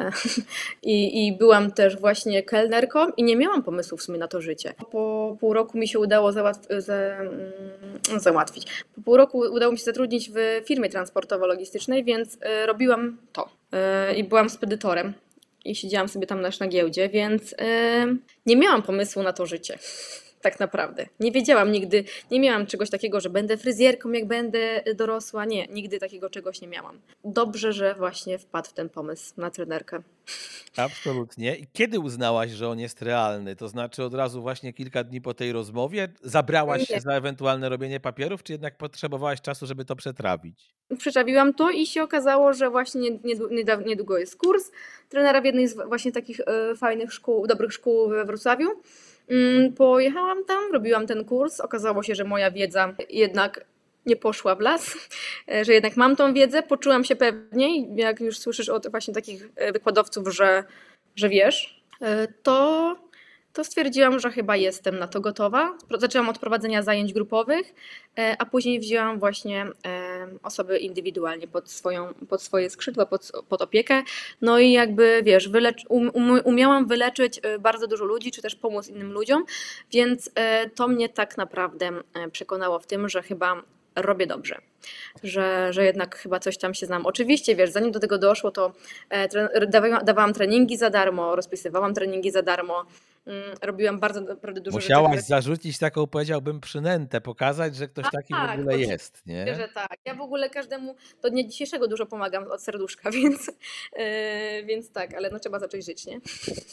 Speaker 2: I, I byłam też właśnie kelnerką i nie miałam pomysłu w sumie na to życie. Po pół roku mi się udało załatw za, mm, załatwić. Po pół roku udało mi się zatrudnić w firmie transportowo-logistycznej, więc y, robiłam to. Y, I byłam spedytorem. I siedziałam sobie tam też na giełdzie, więc y, nie miałam pomysłu na to życie. Tak naprawdę. Nie wiedziałam nigdy, nie miałam czegoś takiego, że będę fryzjerką, jak będę dorosła. Nie, nigdy takiego czegoś nie miałam. Dobrze, że właśnie wpadł w ten pomysł na trenerkę.
Speaker 1: Absolutnie. I kiedy uznałaś, że on jest realny? To znaczy od razu właśnie kilka dni po tej rozmowie zabrałaś się
Speaker 2: Nie.
Speaker 1: za ewentualne robienie papierów, czy jednak potrzebowałaś czasu, żeby to przetrawić?
Speaker 2: Przeczawiłam to i się okazało, że właśnie niedługo, niedługo jest kurs trenera w jednej z właśnie takich y, fajnych szkół, dobrych szkół we Wrocławiu. Pojechałam tam, robiłam ten kurs. Okazało się, że moja wiedza jednak nie poszła w las, że jednak mam tą wiedzę. Poczułam się pewniej, jak już słyszysz od właśnie takich wykładowców, że, że wiesz, to, to stwierdziłam, że chyba jestem na to gotowa. Zaczęłam od prowadzenia zajęć grupowych, a później wzięłam właśnie osoby indywidualnie pod, swoją, pod swoje skrzydła, pod, pod opiekę. No i jakby wiesz, wylecz, um, umiałam wyleczyć bardzo dużo ludzi, czy też pomóc innym ludziom, więc to mnie tak naprawdę przekonało w tym, że chyba robię dobrze, że, że jednak chyba coś tam się znam. Oczywiście, wiesz, zanim do tego doszło, to dawałam, dawałam treningi za darmo, rozpisywałam treningi za darmo, mm, robiłam bardzo naprawdę dużo rzeczy,
Speaker 1: Musiałaś
Speaker 2: które
Speaker 1: zarzucić taką, powiedziałbym, przynętę, pokazać, że ktoś taki w
Speaker 2: tak,
Speaker 1: ogóle
Speaker 2: oczywiście,
Speaker 1: jest, nie?
Speaker 2: że tak. Ja w ogóle każdemu do dnia dzisiejszego dużo pomagam od serduszka, więc, yy, więc tak, ale no trzeba zacząć żyć, nie?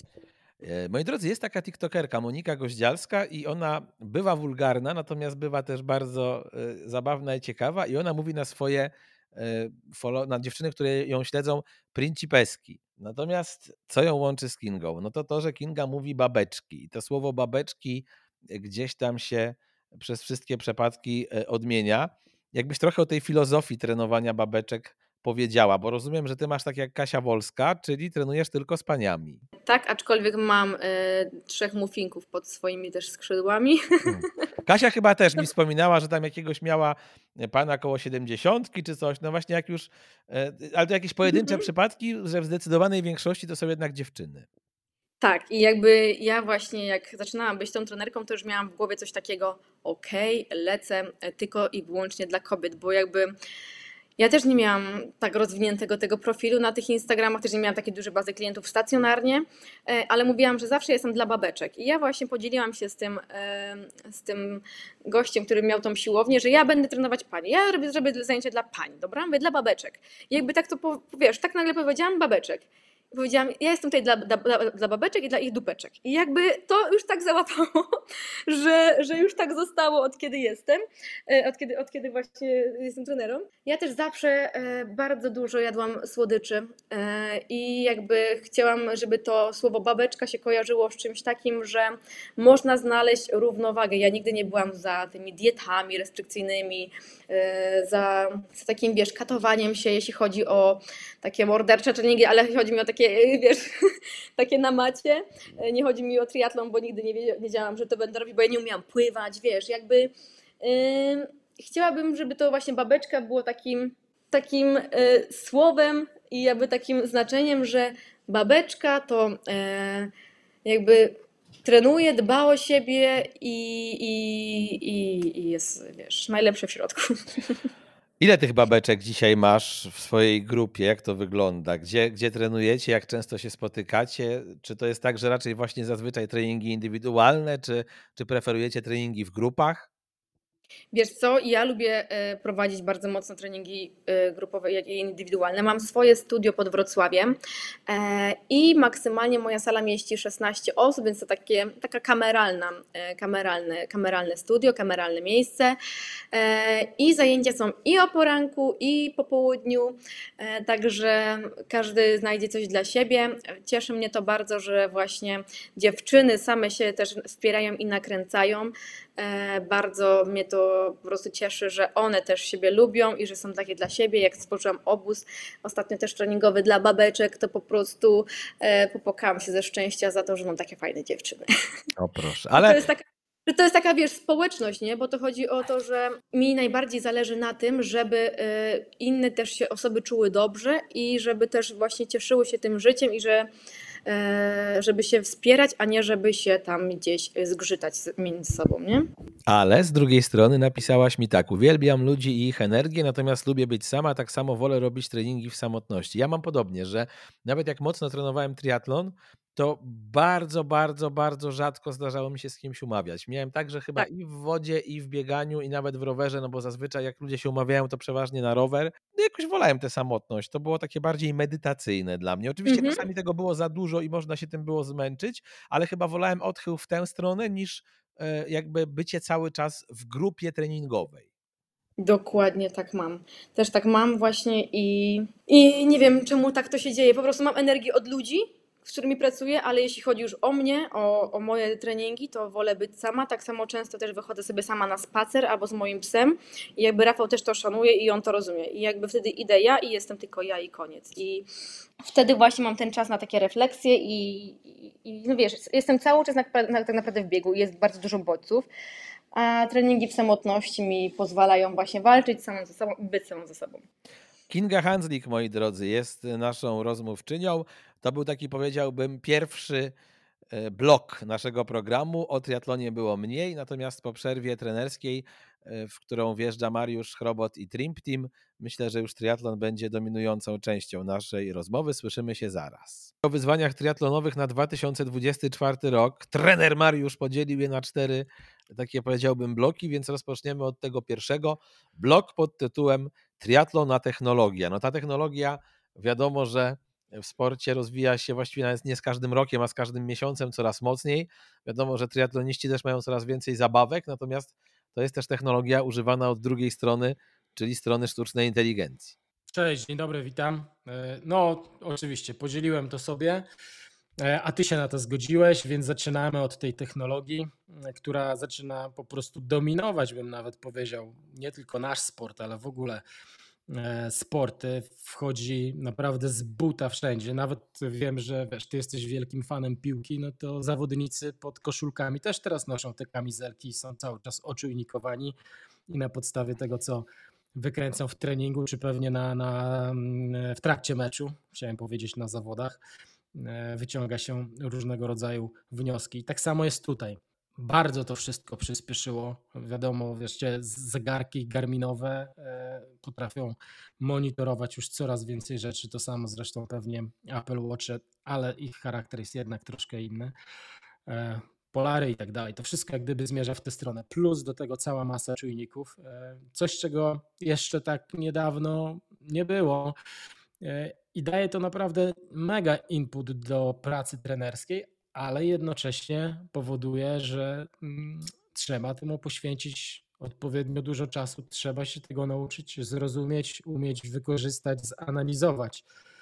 Speaker 1: E, Moi drodzy, jest taka tiktokerka Monika Goździalska i ona bywa wulgarna, natomiast bywa też bardzo e, zabawna i ciekawa i ona mówi na swoje, e, follow, na dziewczyny, które ją śledzą, principeski. Natomiast co ją łączy z Kingą? No to to, że Kinga mówi babeczki i to słowo babeczki gdzieś tam się przez wszystkie przypadki e, odmienia. Jakbyś trochę o tej filozofii trenowania babeczek powiedziała, bo rozumiem, że ty masz tak jak Kasia Wolska, czyli trenujesz tylko z paniami.
Speaker 2: Tak, aczkolwiek mam y, trzech mufinków pod swoimi też skrzydłami.
Speaker 1: Hmm. Kasia chyba też mi wspominała, że tam jakiegoś miała pana koło siedemdziesiątki czy coś. No właśnie jak już, e, ale to jakieś pojedyncze
Speaker 2: Mhm.
Speaker 1: przypadki, że w zdecydowanej większości to są jednak dziewczyny.
Speaker 2: Tak, i jakby ja właśnie jak zaczynałam być tą trenerką, to już miałam w głowie coś takiego, okej, lecę e, tylko i wyłącznie dla kobiet, bo jakby ja też nie miałam tak rozwiniętego tego profilu na tych Instagramach, też nie miałam takiej dużej bazy klientów stacjonarnie, e, ale mówiłam, że zawsze jestem dla babeczek. I ja właśnie podzieliłam się z tym, e, z tym gościem, który miał tą siłownię, że ja będę trenować panie. Ja robię, zrobię zajęcie dla pań, dobra? Mówię, dla babeczek. I jakby tak to, po- wiesz, tak nagle powiedziałam, babeczek. I powiedziałam, ja jestem tutaj dla, dla, dla dla babeczek i dla ich dupeczek. I jakby to już tak załapało, że, że już tak zostało od kiedy jestem, e, od kiedy, od kiedy właśnie jestem trenerem. Ja też zawsze e, bardzo dużo jadłam słodyczy e, i jakby chciałam, żeby to słowo babeczka się kojarzyło z czymś takim, że można znaleźć równowagę. Ja nigdy nie byłam za tymi dietami restrykcyjnymi, e, za, za takim, wiesz, katowaniem się, jeśli chodzi o takie mordercze treningi, ale chodzi mi o takie, wiesz, takie na macie. Nie chodzi mi o triatlon, bo nigdy nie wiedzia- wiedziałam, że to będę robić, bo ja nie umiałam pływać, wiesz, jakby yy, chciałabym, żeby to właśnie babeczka było takim, takim yy, słowem i jakby takim znaczeniem, że babeczka to yy, jakby trenuje, dba o siebie i, i, i, i jest, wiesz, najlepsze w środku.
Speaker 1: Ile tych babeczek dzisiaj masz w swojej grupie? Jak to wygląda? Gdzie, gdzie trenujecie? Jak często się spotykacie? Czy to jest tak, że raczej właśnie zazwyczaj treningi indywidualne, czy, czy preferujecie treningi w grupach?
Speaker 2: Wiesz co, ja lubię e, prowadzić bardzo mocno treningi e, grupowe, jak i indywidualne. Mam swoje studio pod Wrocławiem e, i maksymalnie moja sala mieści szesnaście osób, więc to takie, taka kameralna, e, kameralne, kameralne studio, kameralne miejsce. E, I zajęcia są i o poranku, i po południu, e, także każdy znajdzie coś dla siebie. Cieszy mnie to bardzo, że właśnie dziewczyny same się też wspierają i nakręcają. E, Bardzo mnie to po prostu cieszy, że one też siebie lubią i że są takie dla siebie. Jak stworzyłam obóz ostatnio też treningowy dla babeczek, to po prostu e, popłakałam się ze szczęścia za to, że mam takie fajne dziewczyny.
Speaker 1: O proszę,
Speaker 2: I to
Speaker 1: ale
Speaker 2: jest taka, że to jest taka, wiesz, społeczność, nie? Bo to chodzi o to, że mi najbardziej zależy na tym, żeby e, inne też się osoby czuły dobrze i żeby też właśnie cieszyły się tym życiem i że e, żeby się wspierać, a nie żeby się tam gdzieś zgrzytać z- między sobą, nie?
Speaker 1: Ale z drugiej strony napisałaś mi tak: uwielbiam ludzi i ich energię, natomiast lubię być sama, tak samo wolę robić treningi w samotności. Ja mam podobnie, że nawet jak mocno trenowałem triatlon, to bardzo, bardzo, bardzo rzadko zdarzało mi się z kimś umawiać. Miałem tak, że chyba
Speaker 2: Tak.
Speaker 1: i w wodzie, i w bieganiu, i nawet w rowerze, no bo zazwyczaj jak ludzie się umawiają, to przeważnie na rower. No jakoś wolałem tę samotność. To było takie bardziej medytacyjne dla mnie. Oczywiście
Speaker 2: Mhm.
Speaker 1: czasami tego było za dużo i można się tym było zmęczyć, ale chyba wolałem odchył w tę stronę niż e, jakby bycie cały czas w grupie treningowej.
Speaker 2: Dokładnie tak mam. Też tak mam właśnie i, i nie wiem czemu tak to się dzieje. Po prostu mam energię od ludzi, z którymi pracuję, ale jeśli chodzi już o mnie, o, o moje treningi, to wolę być sama. Tak samo często też wychodzę sobie sama na spacer albo z moim psem i jakby Rafał też to szanuje i on to rozumie. I jakby wtedy idę ja i jestem tylko ja i koniec. I wtedy właśnie mam ten czas na takie refleksje i, i, i no wiesz, jestem cały czas na, na, tak naprawdę w biegu i jest bardzo dużo bodźców. A treningi w samotności mi pozwalają właśnie walczyć samą ze sobą i być samą ze sobą.
Speaker 1: Kinga Handzlik, moi drodzy, jest naszą rozmówczynią. To był taki, powiedziałbym, pierwszy e, blok naszego programu. O triatlonie było mniej, natomiast po przerwie trenerskiej w którą wjeżdża Mariusz Chrobot i Trimp Team. Myślę, że już triatlon będzie dominującą częścią naszej rozmowy. Słyszymy się zaraz. O wyzwaniach triatlonowych na dwa tysiące dwudziesty czwarty rok trener Mariusz podzielił je na cztery, takie powiedziałbym, bloki, więc rozpoczniemy od tego pierwszego. Blok pod tytułem Triatlon na technologia. No ta technologia, wiadomo, że w sporcie rozwija się właściwie nawet nie z każdym rokiem, a z każdym miesiącem coraz mocniej. Wiadomo, że triatloniści też mają coraz więcej zabawek, natomiast to jest też technologia używana od drugiej strony, czyli strony sztucznej inteligencji.
Speaker 3: Cześć, dzień dobry, witam. No, oczywiście, podzieliłem to sobie, a ty się na to zgodziłeś, więc zaczynamy od tej technologii, która zaczyna po prostu dominować, bym nawet powiedział, nie tylko nasz sport, ale w ogóle sporty. Wchodzi naprawdę z buta wszędzie. Nawet wiem, że wiesz, ty jesteś wielkim fanem piłki, no to zawodnicy pod koszulkami też teraz noszą te kamizelki i są cały czas oczujnikowani i na podstawie tego, co wykręcą w treningu, czy pewnie na, na, w trakcie meczu, chciałem powiedzieć na zawodach, wyciąga się różnego rodzaju wnioski. I tak samo jest tutaj. Bardzo to wszystko przyspieszyło. Wiadomo, wiecie, zegarki garminowe potrafią monitorować już coraz więcej rzeczy. To samo zresztą pewnie Apple Watche, ale ich charakter jest jednak troszkę inny. Polary i tak dalej. To wszystko jak gdyby zmierza w tę stronę. Plus do tego cała masa czujników. Coś, czego jeszcze tak niedawno nie było. I daje to naprawdę mega input do pracy trenerskiej, ale jednocześnie powoduje, że trzeba temu poświęcić odpowiednio dużo czasu. Trzeba się tego nauczyć, zrozumieć, umieć wykorzystać, zanalizować.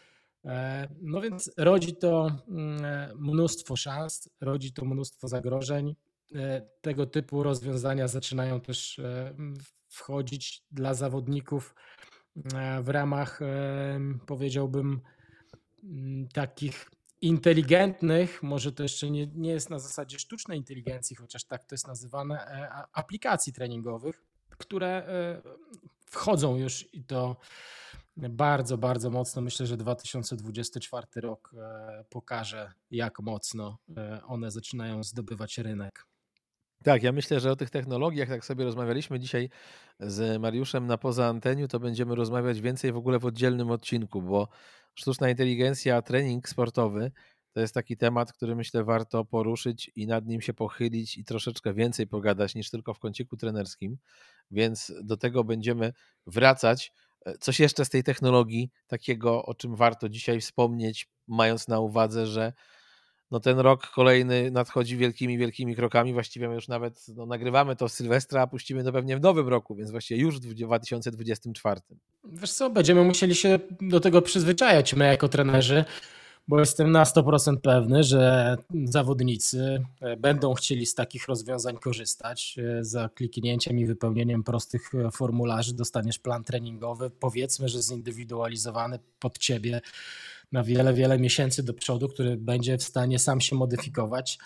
Speaker 3: No więc rodzi to mnóstwo szans, rodzi to mnóstwo zagrożeń. Tego typu rozwiązania zaczynają też wchodzić dla zawodników w ramach, powiedziałbym, takich inteligentnych, może to jeszcze nie, nie jest na zasadzie sztucznej inteligencji, chociaż tak to jest nazywane, aplikacji treningowych, które wchodzą już i to bardzo, bardzo mocno. Myślę, że dwa tysiące dwudziesty czwarty rok pokaże, jak mocno one zaczynają zdobywać rynek.
Speaker 1: Tak, ja myślę, że o tych technologiach, jak sobie rozmawialiśmy dzisiaj z Mariuszem na poza anteniu, to będziemy rozmawiać więcej w ogóle w oddzielnym odcinku, bo sztuczna inteligencja, trening sportowy to jest taki temat, który myślę warto poruszyć i nad nim się pochylić i troszeczkę więcej pogadać niż tylko w kąciku trenerskim, więc do tego będziemy wracać. Coś jeszcze z tej technologii takiego, o czym warto dzisiaj wspomnieć, mając na uwadze, że no ten rok kolejny nadchodzi wielkimi, wielkimi krokami. Właściwie my już nawet no, nagrywamy to w Sylwestra, a puścimy to pewnie w nowym roku, więc właściwie już w dwa tysiące dwudziestym czwartym.
Speaker 3: Wiesz co, będziemy musieli się do tego przyzwyczajać my jako trenerzy, bo jestem na sto procent pewny, że zawodnicy będą chcieli z takich rozwiązań korzystać. Za kliknięciem i wypełnieniem prostych formularzy dostaniesz plan treningowy, powiedzmy, że zindywidualizowany pod ciebie na wiele, wiele miesięcy do przodu, który będzie w stanie sam się modyfikować.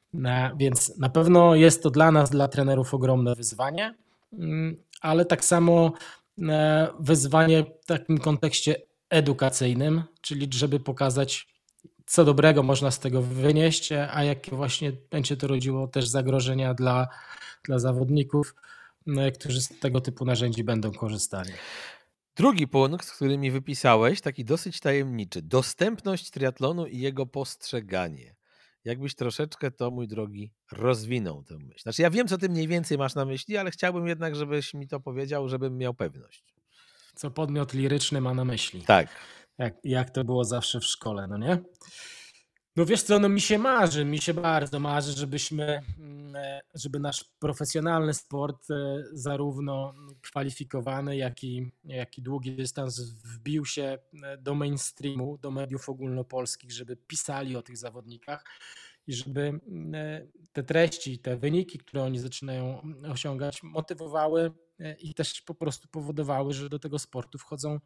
Speaker 3: Więc na pewno jest to dla nas, dla trenerów, ogromne wyzwanie, ale tak samo wyzwanie w takim kontekście edukacyjnym, czyli żeby pokazać, co dobrego można z tego wynieść, a jakie właśnie będzie to rodziło też zagrożenia dla, dla zawodników, którzy z tego typu narzędzi będą korzystali.
Speaker 1: Drugi punkt, który mi wypisałeś, taki dosyć tajemniczy. Dostępność triatlonu i jego postrzeganie. Jakbyś troszeczkę to, mój drogi, rozwinął tę myśl. Znaczy ja wiem, co ty mniej więcej masz na myśli, ale chciałbym jednak, żebyś mi to powiedział, żebym miał pewność.
Speaker 3: Co podmiot liryczny ma na myśli.
Speaker 1: Tak.
Speaker 3: Jak, jak to było zawsze w szkole, no nie? No wiesz co, no mi się marzy, mi się bardzo marzy, żebyśmy, żeby nasz profesjonalny sport, zarówno kwalifikowany, jak i, jak i długi dystans, wbił się do mainstreamu, do mediów ogólnopolskich, żeby pisali o tych zawodnikach i żeby te treści, te wyniki, które oni zaczynają osiągać, motywowały i też po prostu powodowały, że do tego sportu wchodzą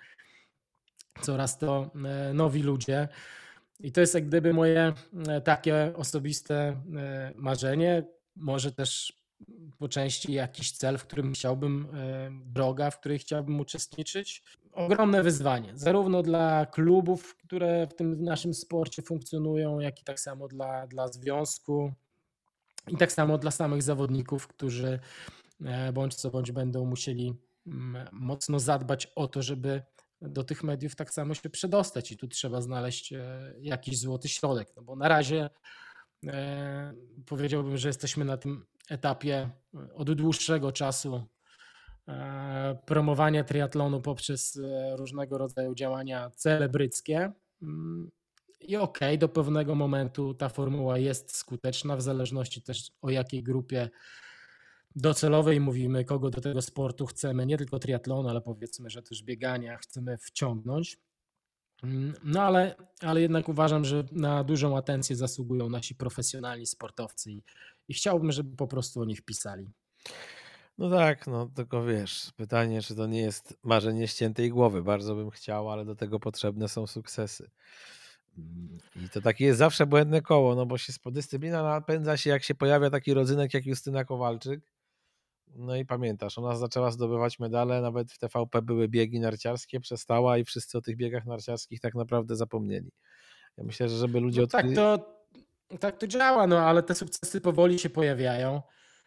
Speaker 3: coraz to nowi ludzie. I to jest jak gdyby moje takie osobiste marzenie, może też po części jakiś cel, w którym chciałbym, droga, w której chciałbym uczestniczyć. Ogromne wyzwanie, zarówno dla klubów, które w tym naszym sporcie funkcjonują, jak i tak samo dla, dla związku i tak samo dla samych zawodników, którzy e, bądź co bądź będą musieli mm, mocno zadbać o to, żeby do tych mediów tak samo się przedostać i tu trzeba znaleźć e, jakiś złoty środek, no bo na razie e, powiedziałbym, że jesteśmy na tym etapie od dłuższego czasu e, promowania triatlonu poprzez e, różnego rodzaju działania celebryckie. Mm, I okej, do pewnego momentu ta formuła jest skuteczna, w zależności też o jakiej grupie docelowej mówimy, kogo do tego sportu chcemy, nie tylko triatlonu, ale powiedzmy, że też biegania chcemy wciągnąć. Mm, No ale, ale jednak uważam, że na dużą atencję zasługują nasi profesjonalni sportowcy i, i chciałbym, żeby po prostu o nich pisali.
Speaker 1: No tak, no tylko wiesz, pytanie, czy to nie jest marzenie ściętej głowy. Bardzo bym chciał, ale do tego potrzebne są sukcesy. Mm, I to takie jest zawsze błędne koło, no bo się spo- dyscyplina napędza się, jak się pojawia taki rodzynek jak Justyna Kowalczyk. No i pamiętasz, ona zaczęła zdobywać medale, nawet w T V P były biegi narciarskie, przestała i wszyscy o tych biegach narciarskich tak naprawdę zapomnieli. Ja myślę, że żeby ludzie
Speaker 3: No tak
Speaker 1: odkryli...
Speaker 3: to, tak to działa, no ale te sukcesy powoli się pojawiają.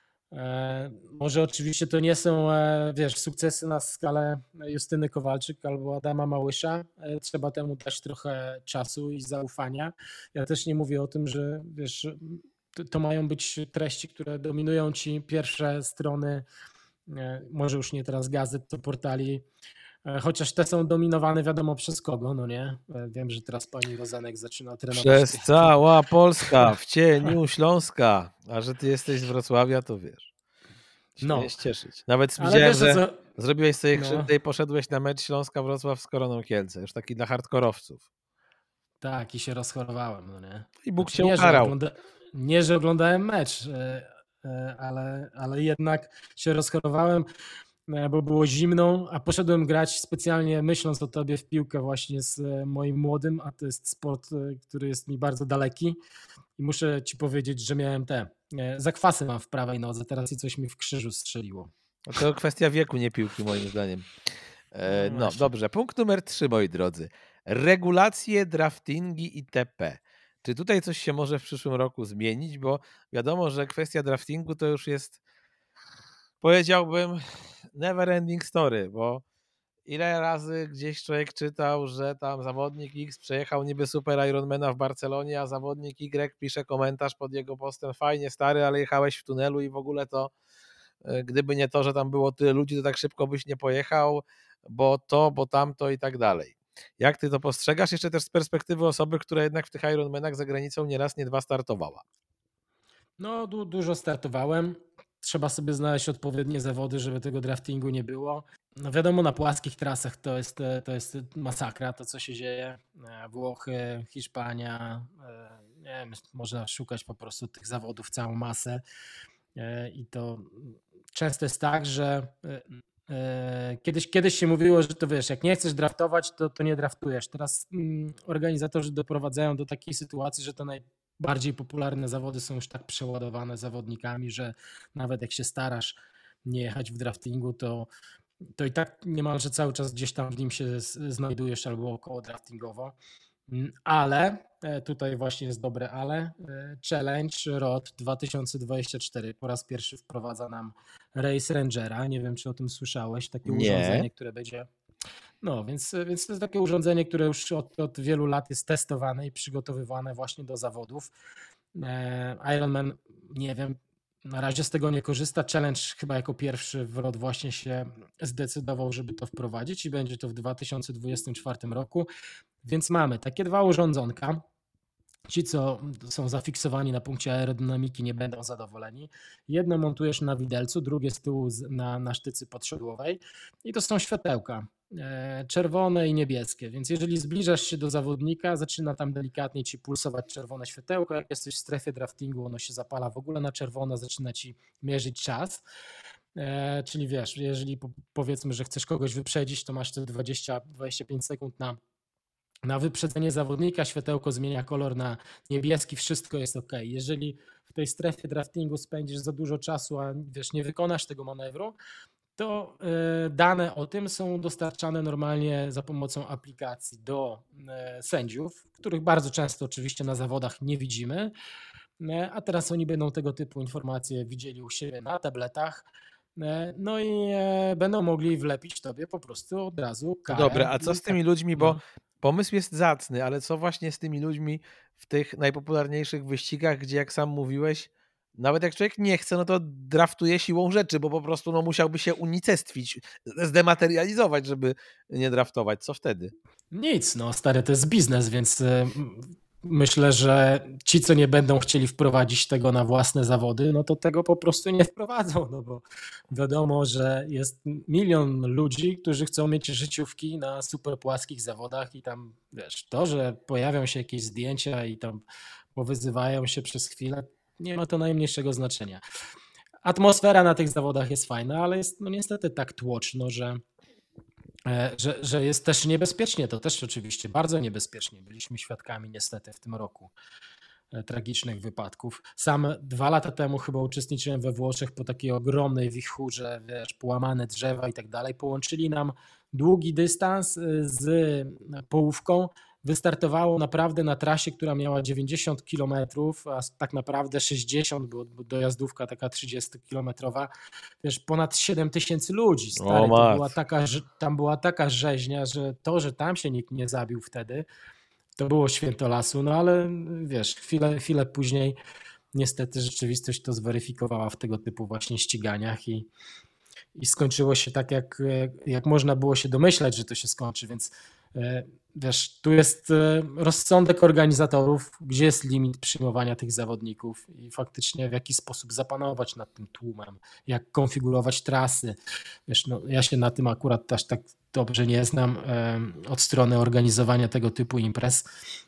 Speaker 3: E, Może oczywiście to nie są, e, wiesz, sukcesy na skalę Justyny Kowalczyk albo Adama Małysza. E, Trzeba temu dać trochę czasu i zaufania. Ja też nie mówię o tym, że wiesz, to, to mają być treści, które dominują ci pierwsze strony, e, może już nie teraz gazet, to portali, e, chociaż te są dominowane wiadomo przez kogo, no nie? E, Wiem, że teraz pani Rozenek zaczyna trenować.
Speaker 1: Przez cała Polska, w cieniu Śląska. A że ty jesteś z Wrocławia, to wiesz. Się
Speaker 3: No,
Speaker 1: jest cieszyć. Nawet
Speaker 3: ale
Speaker 1: widziałem,
Speaker 3: wiesz o
Speaker 1: że
Speaker 3: co...
Speaker 1: zrobiłeś sobie
Speaker 3: No.
Speaker 1: krzywdę i poszedłeś na mecz Śląska-Wrocław z Koroną Kielce. Już taki dla hardkorowców.
Speaker 3: Tak, i się rozchorowałem, no nie.
Speaker 1: I Bóg
Speaker 3: Znaczy,
Speaker 1: cię
Speaker 3: nie, że
Speaker 1: ukarał.
Speaker 3: ogląda... nie, że oglądałem mecz, e, e, ale, ale jednak się rozchorowałem, e, bo było zimno, a poszedłem grać specjalnie myśląc o tobie w piłkę właśnie z e, moim młodym, a to jest sport, e, który jest mi bardzo daleki i muszę ci powiedzieć, że miałem te e, zakwasy mam w prawej nodze, teraz i coś mi w krzyżu strzeliło.
Speaker 1: No to kwestia wieku, nie piłki, moim zdaniem. E,
Speaker 3: No
Speaker 1: No
Speaker 3: właśnie.
Speaker 1: dobrze, punkt numer trzy, moi drodzy. Regulacje, draftingi itp. Czy tutaj coś się może w przyszłym roku zmienić? Bo wiadomo, że kwestia draftingu to już jest, powiedziałbym, never ending story, bo ile razy gdzieś człowiek czytał, że tam zawodnik X przejechał niby super Ironmana w Barcelonie, a zawodnik Y pisze komentarz pod jego postem: fajnie stary, ale jechałeś w tunelu i w ogóle to e, gdyby nie to, że tam było tyle ludzi, to tak szybko byś nie pojechał, bo to, bo tamto i tak dalej. Jak ty to postrzegasz? Jeszcze też z perspektywy osoby, która jednak w tych Ironmanach za granicą nie raz, nie dwa startowała.
Speaker 3: No, du- dużo startowałem. Trzeba sobie znaleźć odpowiednie zawody, żeby tego draftingu nie było. No wiadomo, na płaskich trasach to jest, e, to jest masakra, to co się dzieje. E, Włochy, Hiszpania, e, nie wiem, można szukać po prostu tych zawodów całą masę. E, I to często jest tak, że e, e, kiedyś, kiedyś się mówiło, że to wiesz, jak nie chcesz draftować, to, to nie draftujesz. Teraz mm, organizatorzy doprowadzają do takiej sytuacji, że to najbardziej popularne zawody są już tak przeładowane zawodnikami, że nawet jak się starasz nie jechać w draftingu, to, to i tak niemalże cały czas gdzieś tam w nim się z- znajdujesz albo około draftingowo. Mm, Ale, e, tutaj właśnie jest dobre ale, e, Challenge R O D dwa tysiące dwudziesty czwarty po raz pierwszy wprowadza nam Race Rangera. Nie wiem, czy o tym słyszałeś, takie
Speaker 1: Nie.
Speaker 3: urządzenie, które będzie... No, więc, więc to jest takie urządzenie, które już od, od wielu lat jest testowane i przygotowywane właśnie do zawodów. E, Ironman, nie wiem, na razie z tego nie korzysta. Challenge chyba jako pierwszy w R O D właśnie się zdecydował, żeby to wprowadzić i będzie to w dwa tysiące dwudziestym czwartym roku. Więc mamy takie dwa urządzonka. Ci, co są zafiksowani na punkcie aerodynamiki, nie będą zadowoleni. Jedno montujesz na widelcu, drugie z tyłu z- na, na sztycy podsiodłowej i to są światełka e, czerwone i niebieskie, więc jeżeli zbliżasz się do zawodnika, zaczyna tam delikatnie ci pulsować czerwone światełko, jak jesteś w strefie draftingu, ono się zapala w ogóle na czerwono, zaczyna ci mierzyć czas. E, Czyli wiesz, jeżeli po- powiedzmy, że chcesz kogoś wyprzedzić, to masz te dwadzieścia do dwudziestu pięciu sekund na na wyprzedzenie zawodnika, światełko zmienia kolor na niebieski, wszystko jest ok. Jeżeli w tej strefie draftingu spędzisz za dużo czasu, a wiesz, nie wykonasz tego manewru, to e, dane o tym są dostarczane normalnie za pomocą aplikacji do e, sędziów, których bardzo często oczywiście na zawodach nie widzimy, e, a teraz oni będą tego typu informacje widzieli u siebie na tabletach. e, no i e, będą mogli wlepić tobie po prostu od razu
Speaker 1: No
Speaker 3: karę
Speaker 1: dobra, a co
Speaker 3: i
Speaker 1: z
Speaker 3: tak,
Speaker 1: tymi ludźmi, bo
Speaker 3: no.
Speaker 1: pomysł jest zacny, ale co właśnie z tymi ludźmi w tych najpopularniejszych wyścigach, gdzie jak sam mówiłeś, nawet jak człowiek nie chce, no to draftuje siłą rzeczy, bo po prostu no, musiałby się unicestwić, zdematerializować, żeby nie draftować. Co wtedy?
Speaker 3: Nic, no stary, to jest biznes, więc y, m, myślę, że ci, co nie będą chcieli wprowadzić tego na własne zawody, no to tego po prostu nie wprowadzą, no bo wiadomo, że jest milion ludzi, którzy chcą mieć życiówki na super płaskich zawodach i tam, wiesz, to, że pojawią się jakieś zdjęcia i tam powyzywają się przez chwilę, nie ma to najmniejszego znaczenia. Atmosfera na tych zawodach jest fajna, ale jest no niestety tak tłoczno, że E, Że, że jest też niebezpiecznie, to też oczywiście bardzo niebezpiecznie. Byliśmy świadkami niestety w tym roku e, tragicznych wypadków. Sam dwa lata temu chyba uczestniczyłem we Włoszech po takiej ogromnej wichurze, wiesz, połamane drzewa i tak dalej. Połączyli nam długi dystans y, z połówką. Wystartowało naprawdę na trasie, która miała dziewięćdziesiąt kilometrów, a tak naprawdę sześćdziesiąt, bo bo dojazdówka taka trzydziestokilometrowa. Wiesz, ponad siedem tysięcy ludzi,
Speaker 1: O
Speaker 3: stary, to była
Speaker 1: mat.
Speaker 3: taka, rze- tam była taka rzeźnia, że to, że tam się nikt nie zabił wtedy, to było święto lasu, no ale wiesz, chwilę, chwilę później niestety rzeczywistość to zweryfikowała w tego typu właśnie ściganiach i, i skończyło się tak, jak, jak można było się domyślać, że to się skończy, więc e, wiesz, tu jest e, rozsądek organizatorów, gdzie jest limit przyjmowania tych zawodników i faktycznie w jaki sposób zapanować nad tym tłumem, jak konfigurować trasy. Wiesz, no, ja się na tym akurat aż tak dobrze nie znam e, od strony organizowania tego typu imprez,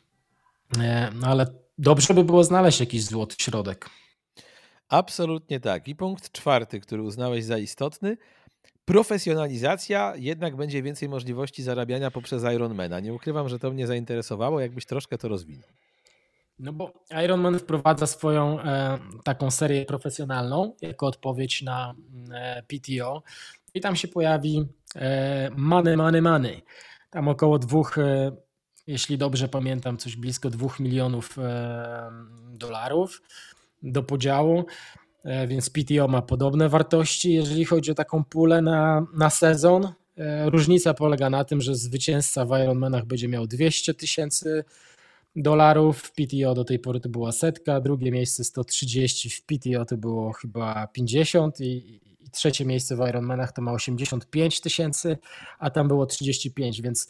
Speaker 3: e, no ale dobrze by było znaleźć jakiś złoty środek.
Speaker 1: Absolutnie tak. I punkt czwarty, który uznałeś za istotny. Profesjonalizacja, jednak będzie więcej możliwości zarabiania poprzez Ironmana. Nie ukrywam, że to mnie zainteresowało, jakbyś troszkę to rozwinął.
Speaker 3: No bo Ironman wprowadza swoją e, taką serię profesjonalną jako odpowiedź na e, P T O i tam się pojawi e, money, money, money. Tam około dwóch, e, jeśli dobrze pamiętam, coś blisko dwóch milionów e, dolarów do podziału, e, więc P T O ma podobne wartości, jeżeli chodzi o taką pulę na, na sezon. E, różnica polega na tym, że zwycięzca w Ironmanach będzie miał dwieście tysięcy dolarów, w P T O do tej pory to była setka, drugie miejsce sto trzydzieści, w P T O to było chyba pięćdziesiąt i, i trzecie miejsce w Ironmanach to ma osiemdziesiąt pięć tysięcy, a tam było trzydzieści pięć, więc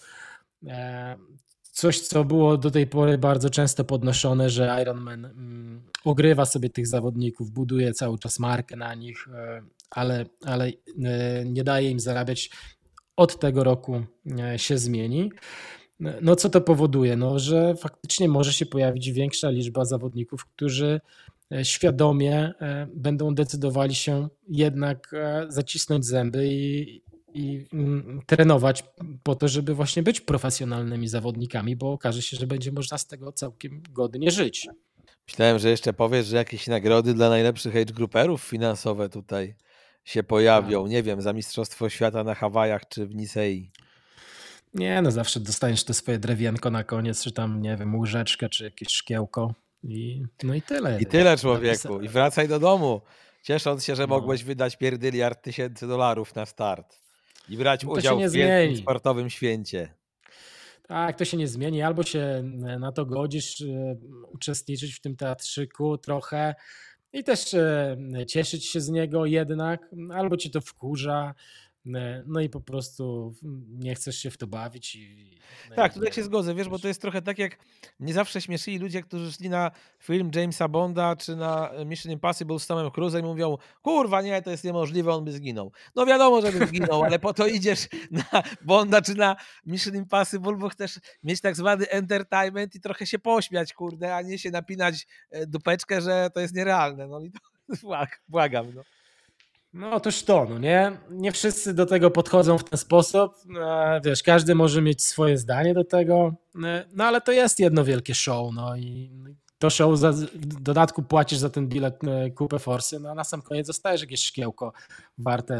Speaker 3: e, coś, co było do tej pory bardzo często podnoszone, że Ironman mm, ogrywa sobie tych zawodników, buduje cały czas markę na nich, e, ale, ale e, nie daje im zarabiać. Od tego roku e, się zmieni. No co to powoduje? No, że faktycznie może się pojawić większa liczba zawodników, którzy e, świadomie e, będą decydowali się jednak e, zacisnąć zęby i, i mm, trenować po to, żeby właśnie być profesjonalnymi zawodnikami, bo okaże się, że będzie można z tego całkiem godnie żyć.
Speaker 1: Myślałem, że jeszcze powiesz, że jakieś nagrody dla najlepszych age grouperów finansowe tutaj się pojawią. Nie wiem, za Mistrzostwo Świata na Hawajach czy w Nisei.
Speaker 3: Nie, no zawsze dostaniesz to swoje drewienko na koniec, czy tam, nie wiem, łyżeczkę, czy jakieś szkiełko i no i tyle.
Speaker 1: I tyle,
Speaker 3: Napisa-
Speaker 1: człowieku. I wracaj do domu, ciesząc się, że
Speaker 3: No.
Speaker 1: mogłeś wydać pierdyliard tysięcy dolarów na start i brać
Speaker 3: No to się
Speaker 1: udział
Speaker 3: nie
Speaker 1: w wielkim
Speaker 3: zmieni.
Speaker 1: sportowym święcie.
Speaker 3: Tak, to się nie zmieni. Albo się na to godzisz, e, uczestniczyć w tym teatrzyku trochę i też e, cieszyć się z niego jednak, albo ci to wkurza, e, no i po prostu nie chcesz się w to bawić. I, no
Speaker 1: Tak,
Speaker 3: i
Speaker 1: tutaj
Speaker 3: nie
Speaker 1: się
Speaker 3: wiem,
Speaker 1: zgodzę, wiesz, bo
Speaker 3: wiesz.
Speaker 1: to jest trochę tak jak mnie zawsze śmieszyli ludzie, którzy szli na film Jamesa Bonda czy na Mission Impossible z Tomem Cruise'em i mówią, kurwa nie, to jest niemożliwe, on by zginął. No wiadomo, że by zginął, ale po to idziesz na Bonda czy na Mission Impossible, bo chcesz mieć tak zwany entertainment i trochę się pośmiać, kurde, a nie się napinać e, dupeczkę, że to jest nierealne. No i to błag- błagam, no.
Speaker 3: No otóż to, no nie? Nie wszyscy do tego podchodzą w ten sposób. E, Wiesz, każdy może mieć swoje zdanie do tego, e, no ale to jest jedno wielkie show, no i to show za, w dodatku płacisz za ten bilet e, kupę forsy, no a na sam koniec dostajesz jakieś szkiełko warte,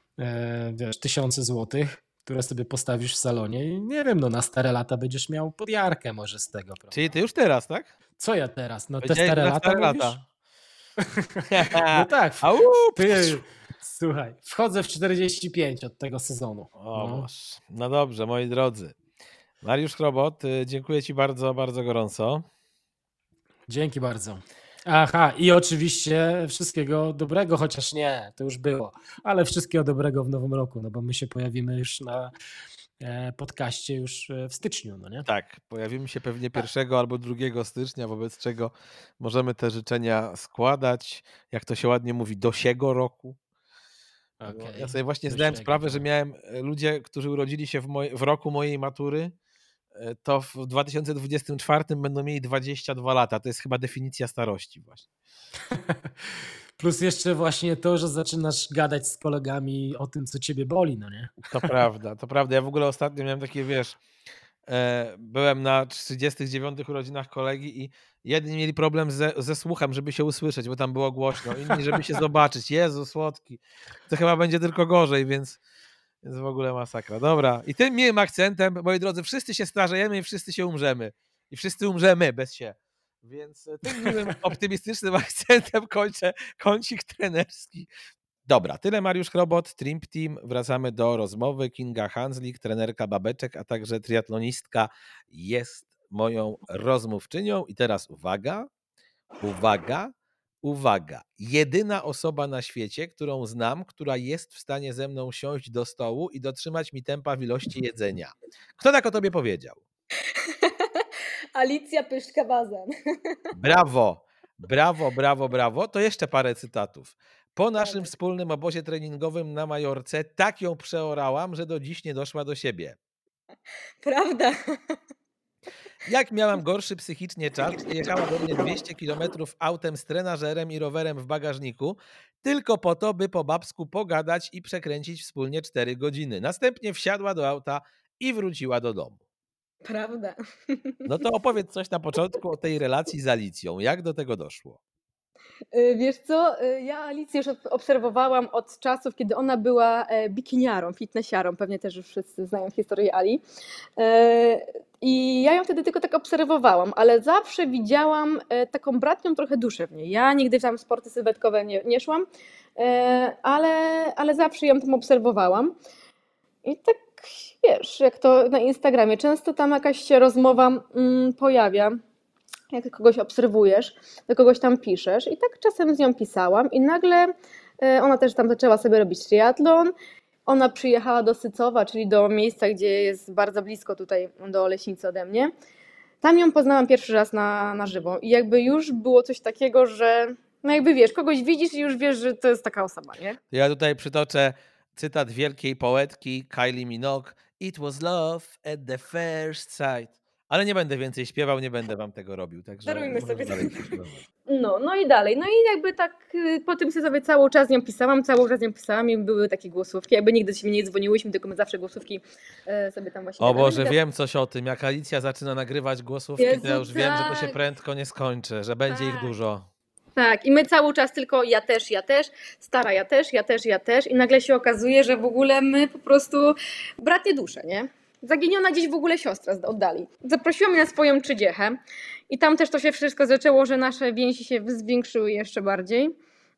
Speaker 3: e, wiesz, tysiące złotych, które sobie postawisz w salonie i nie wiem, no na stare lata będziesz miał podjarkę może z tego, prawda?
Speaker 1: Czyli ty już teraz, tak?
Speaker 3: Co ja teraz? No te
Speaker 1: Powiedziałeś,
Speaker 3: stare
Speaker 1: że na
Speaker 3: lata
Speaker 1: stare
Speaker 3: mówisz?
Speaker 1: lata.
Speaker 3: No tak,
Speaker 1: Au,
Speaker 3: ty, Słuchaj, wchodzę w czterdzieści pięć od tego sezonu.
Speaker 1: O
Speaker 3: No.
Speaker 1: Boże. No dobrze, moi drodzy. Mariusz Chrobot, y, dziękuję Ci bardzo, bardzo gorąco.
Speaker 3: Dzięki bardzo. Aha, i oczywiście wszystkiego dobrego, chociaż nie, to już było, ale wszystkiego dobrego w nowym roku, no bo my się pojawimy już na e, podcaście już e, w styczniu, no nie?
Speaker 1: Tak, pojawimy się pewnie pierwszego albo drugiego stycznia, wobec czego możemy te życzenia składać, jak to się ładnie mówi, do siego roku. No,
Speaker 3: Okej,
Speaker 1: ja sobie właśnie
Speaker 3: do
Speaker 1: zdałem
Speaker 3: siego,
Speaker 1: sprawę, że
Speaker 3: tak.
Speaker 1: miałem e, ludzie, którzy urodzili się w, moj- w roku mojej matury, e, to w dwa tysiące dwudziestym czwartym będą mieli dwadzieścia dwa lata. To jest chyba definicja starości właśnie.
Speaker 3: Plus jeszcze właśnie to, że zaczynasz gadać z kolegami o tym, co ciebie boli, no nie?
Speaker 1: To prawda, to prawda. Ja w ogóle ostatnio miałem takie, wiesz, e, byłem na trzydziestych dziewiątych urodzinach kolegi i jedni mieli problem ze, ze słuchem, żeby się usłyszeć, bo tam było głośno, inni, żeby się zobaczyć. Jezu, słodki. To chyba będzie tylko gorzej, więc, więc w ogóle masakra. Dobra, i tym miłym akcentem, moi drodzy, wszyscy się starzejemy i wszyscy się umrzemy. I wszyscy umrzemy bez się. Więc e, tym miłym, optymistycznym akcentem kończę kącik trenerski. Dobra, tyle Mariusz Chrobot, Trimp Team. Wracamy do rozmowy. Kinga Hanzlik, trenerka babeczek, a także triatlonistka jest moją rozmówczynią. I teraz uwaga, uwaga, uwaga. Jedyna osoba na świecie, którą znam, która jest w stanie ze mną siąść do stołu i dotrzymać mi tempa w ilości jedzenia. Kto tak o tobie powiedział?
Speaker 2: Alicja Pyszka-Bazan.
Speaker 1: Brawo, brawo, brawo, brawo. To jeszcze parę cytatów. Po naszym
Speaker 2: Dawaj.
Speaker 1: wspólnym obozie treningowym na Majorce tak ją przeorałam, że do dziś nie doszła do siebie.
Speaker 2: Prawda.
Speaker 1: Jak miałam gorszy psychicznie czas, przyjechała do mnie dwieście kilometrów autem z trenażerem i rowerem w bagażniku, tylko po to, by po babsku pogadać i przekręcić wspólnie cztery godziny. Następnie wsiadła do auta i wróciła do domu.
Speaker 2: Prawda.
Speaker 1: No to opowiedz coś na początku o tej relacji z Alicją. Jak do tego doszło?
Speaker 2: Y, Wiesz co, y, ja Alicję już ob- obserwowałam od czasów, kiedy ona była e, bikiniarą, fitnessiarą, pewnie też już wszyscy znają historię Ali. E, I ja ją wtedy tylko tak obserwowałam, ale zawsze widziałam e, taką bratnią trochę duszę w niej. Ja nigdy tam w sporty sylwetkowe nie, nie szłam, e, ale, ale zawsze ją tam obserwowałam. I tak, wiesz, jak to na Instagramie, często tam jakaś się rozmowa mm, pojawia, jak kogoś obserwujesz, do kogoś tam piszesz i tak czasem z nią pisałam i nagle e, ona też tam zaczęła sobie robić triatlon. Ona przyjechała do Sycowa, czyli do miejsca, gdzie jest bardzo blisko tutaj do Oleśnicy ode mnie. Tam ją poznałam pierwszy raz na, na żywo i jakby już było coś takiego, że no jakby wiesz, kogoś widzisz i już wiesz, że to jest taka osoba, nie?
Speaker 1: Ja tutaj przytoczę cytat wielkiej poetki Kylie Minogue. It was love at the first sight. Ale nie będę więcej śpiewał, nie będę wam tego robił. Także
Speaker 2: Darujmy
Speaker 1: możesz
Speaker 2: sobie
Speaker 1: dalej
Speaker 2: to.
Speaker 1: śpiewać.
Speaker 2: No, no i dalej. No i jakby tak y, po tym sobie cały czas z nią pisałam, cały czas z nią pisałam i były takie głosówki. Jakby nigdy się nie dzwoniłyśmy, tylko my zawsze głosówki e, sobie tam właśnie
Speaker 1: O
Speaker 2: gadamy.
Speaker 1: Boże, wiem coś o tym. Jak Alicja zaczyna nagrywać głosówki, to ja
Speaker 2: Jezu,
Speaker 1: już wiem, że to się
Speaker 2: tak.
Speaker 1: prędko nie skończy, że będzie ich
Speaker 2: Tak.
Speaker 1: dużo.
Speaker 2: Tak, i my cały czas tylko ja też, ja też, stara ja też, ja też, ja też i nagle się okazuje, że w ogóle my po prostu bratnie dusze, nie? Zaginiona gdzieś w ogóle siostra z oddali. Zaprosiła mnie na swoją trzydziechę i tam też to się wszystko zaczęło, że nasze więzi się zwiększyły jeszcze bardziej.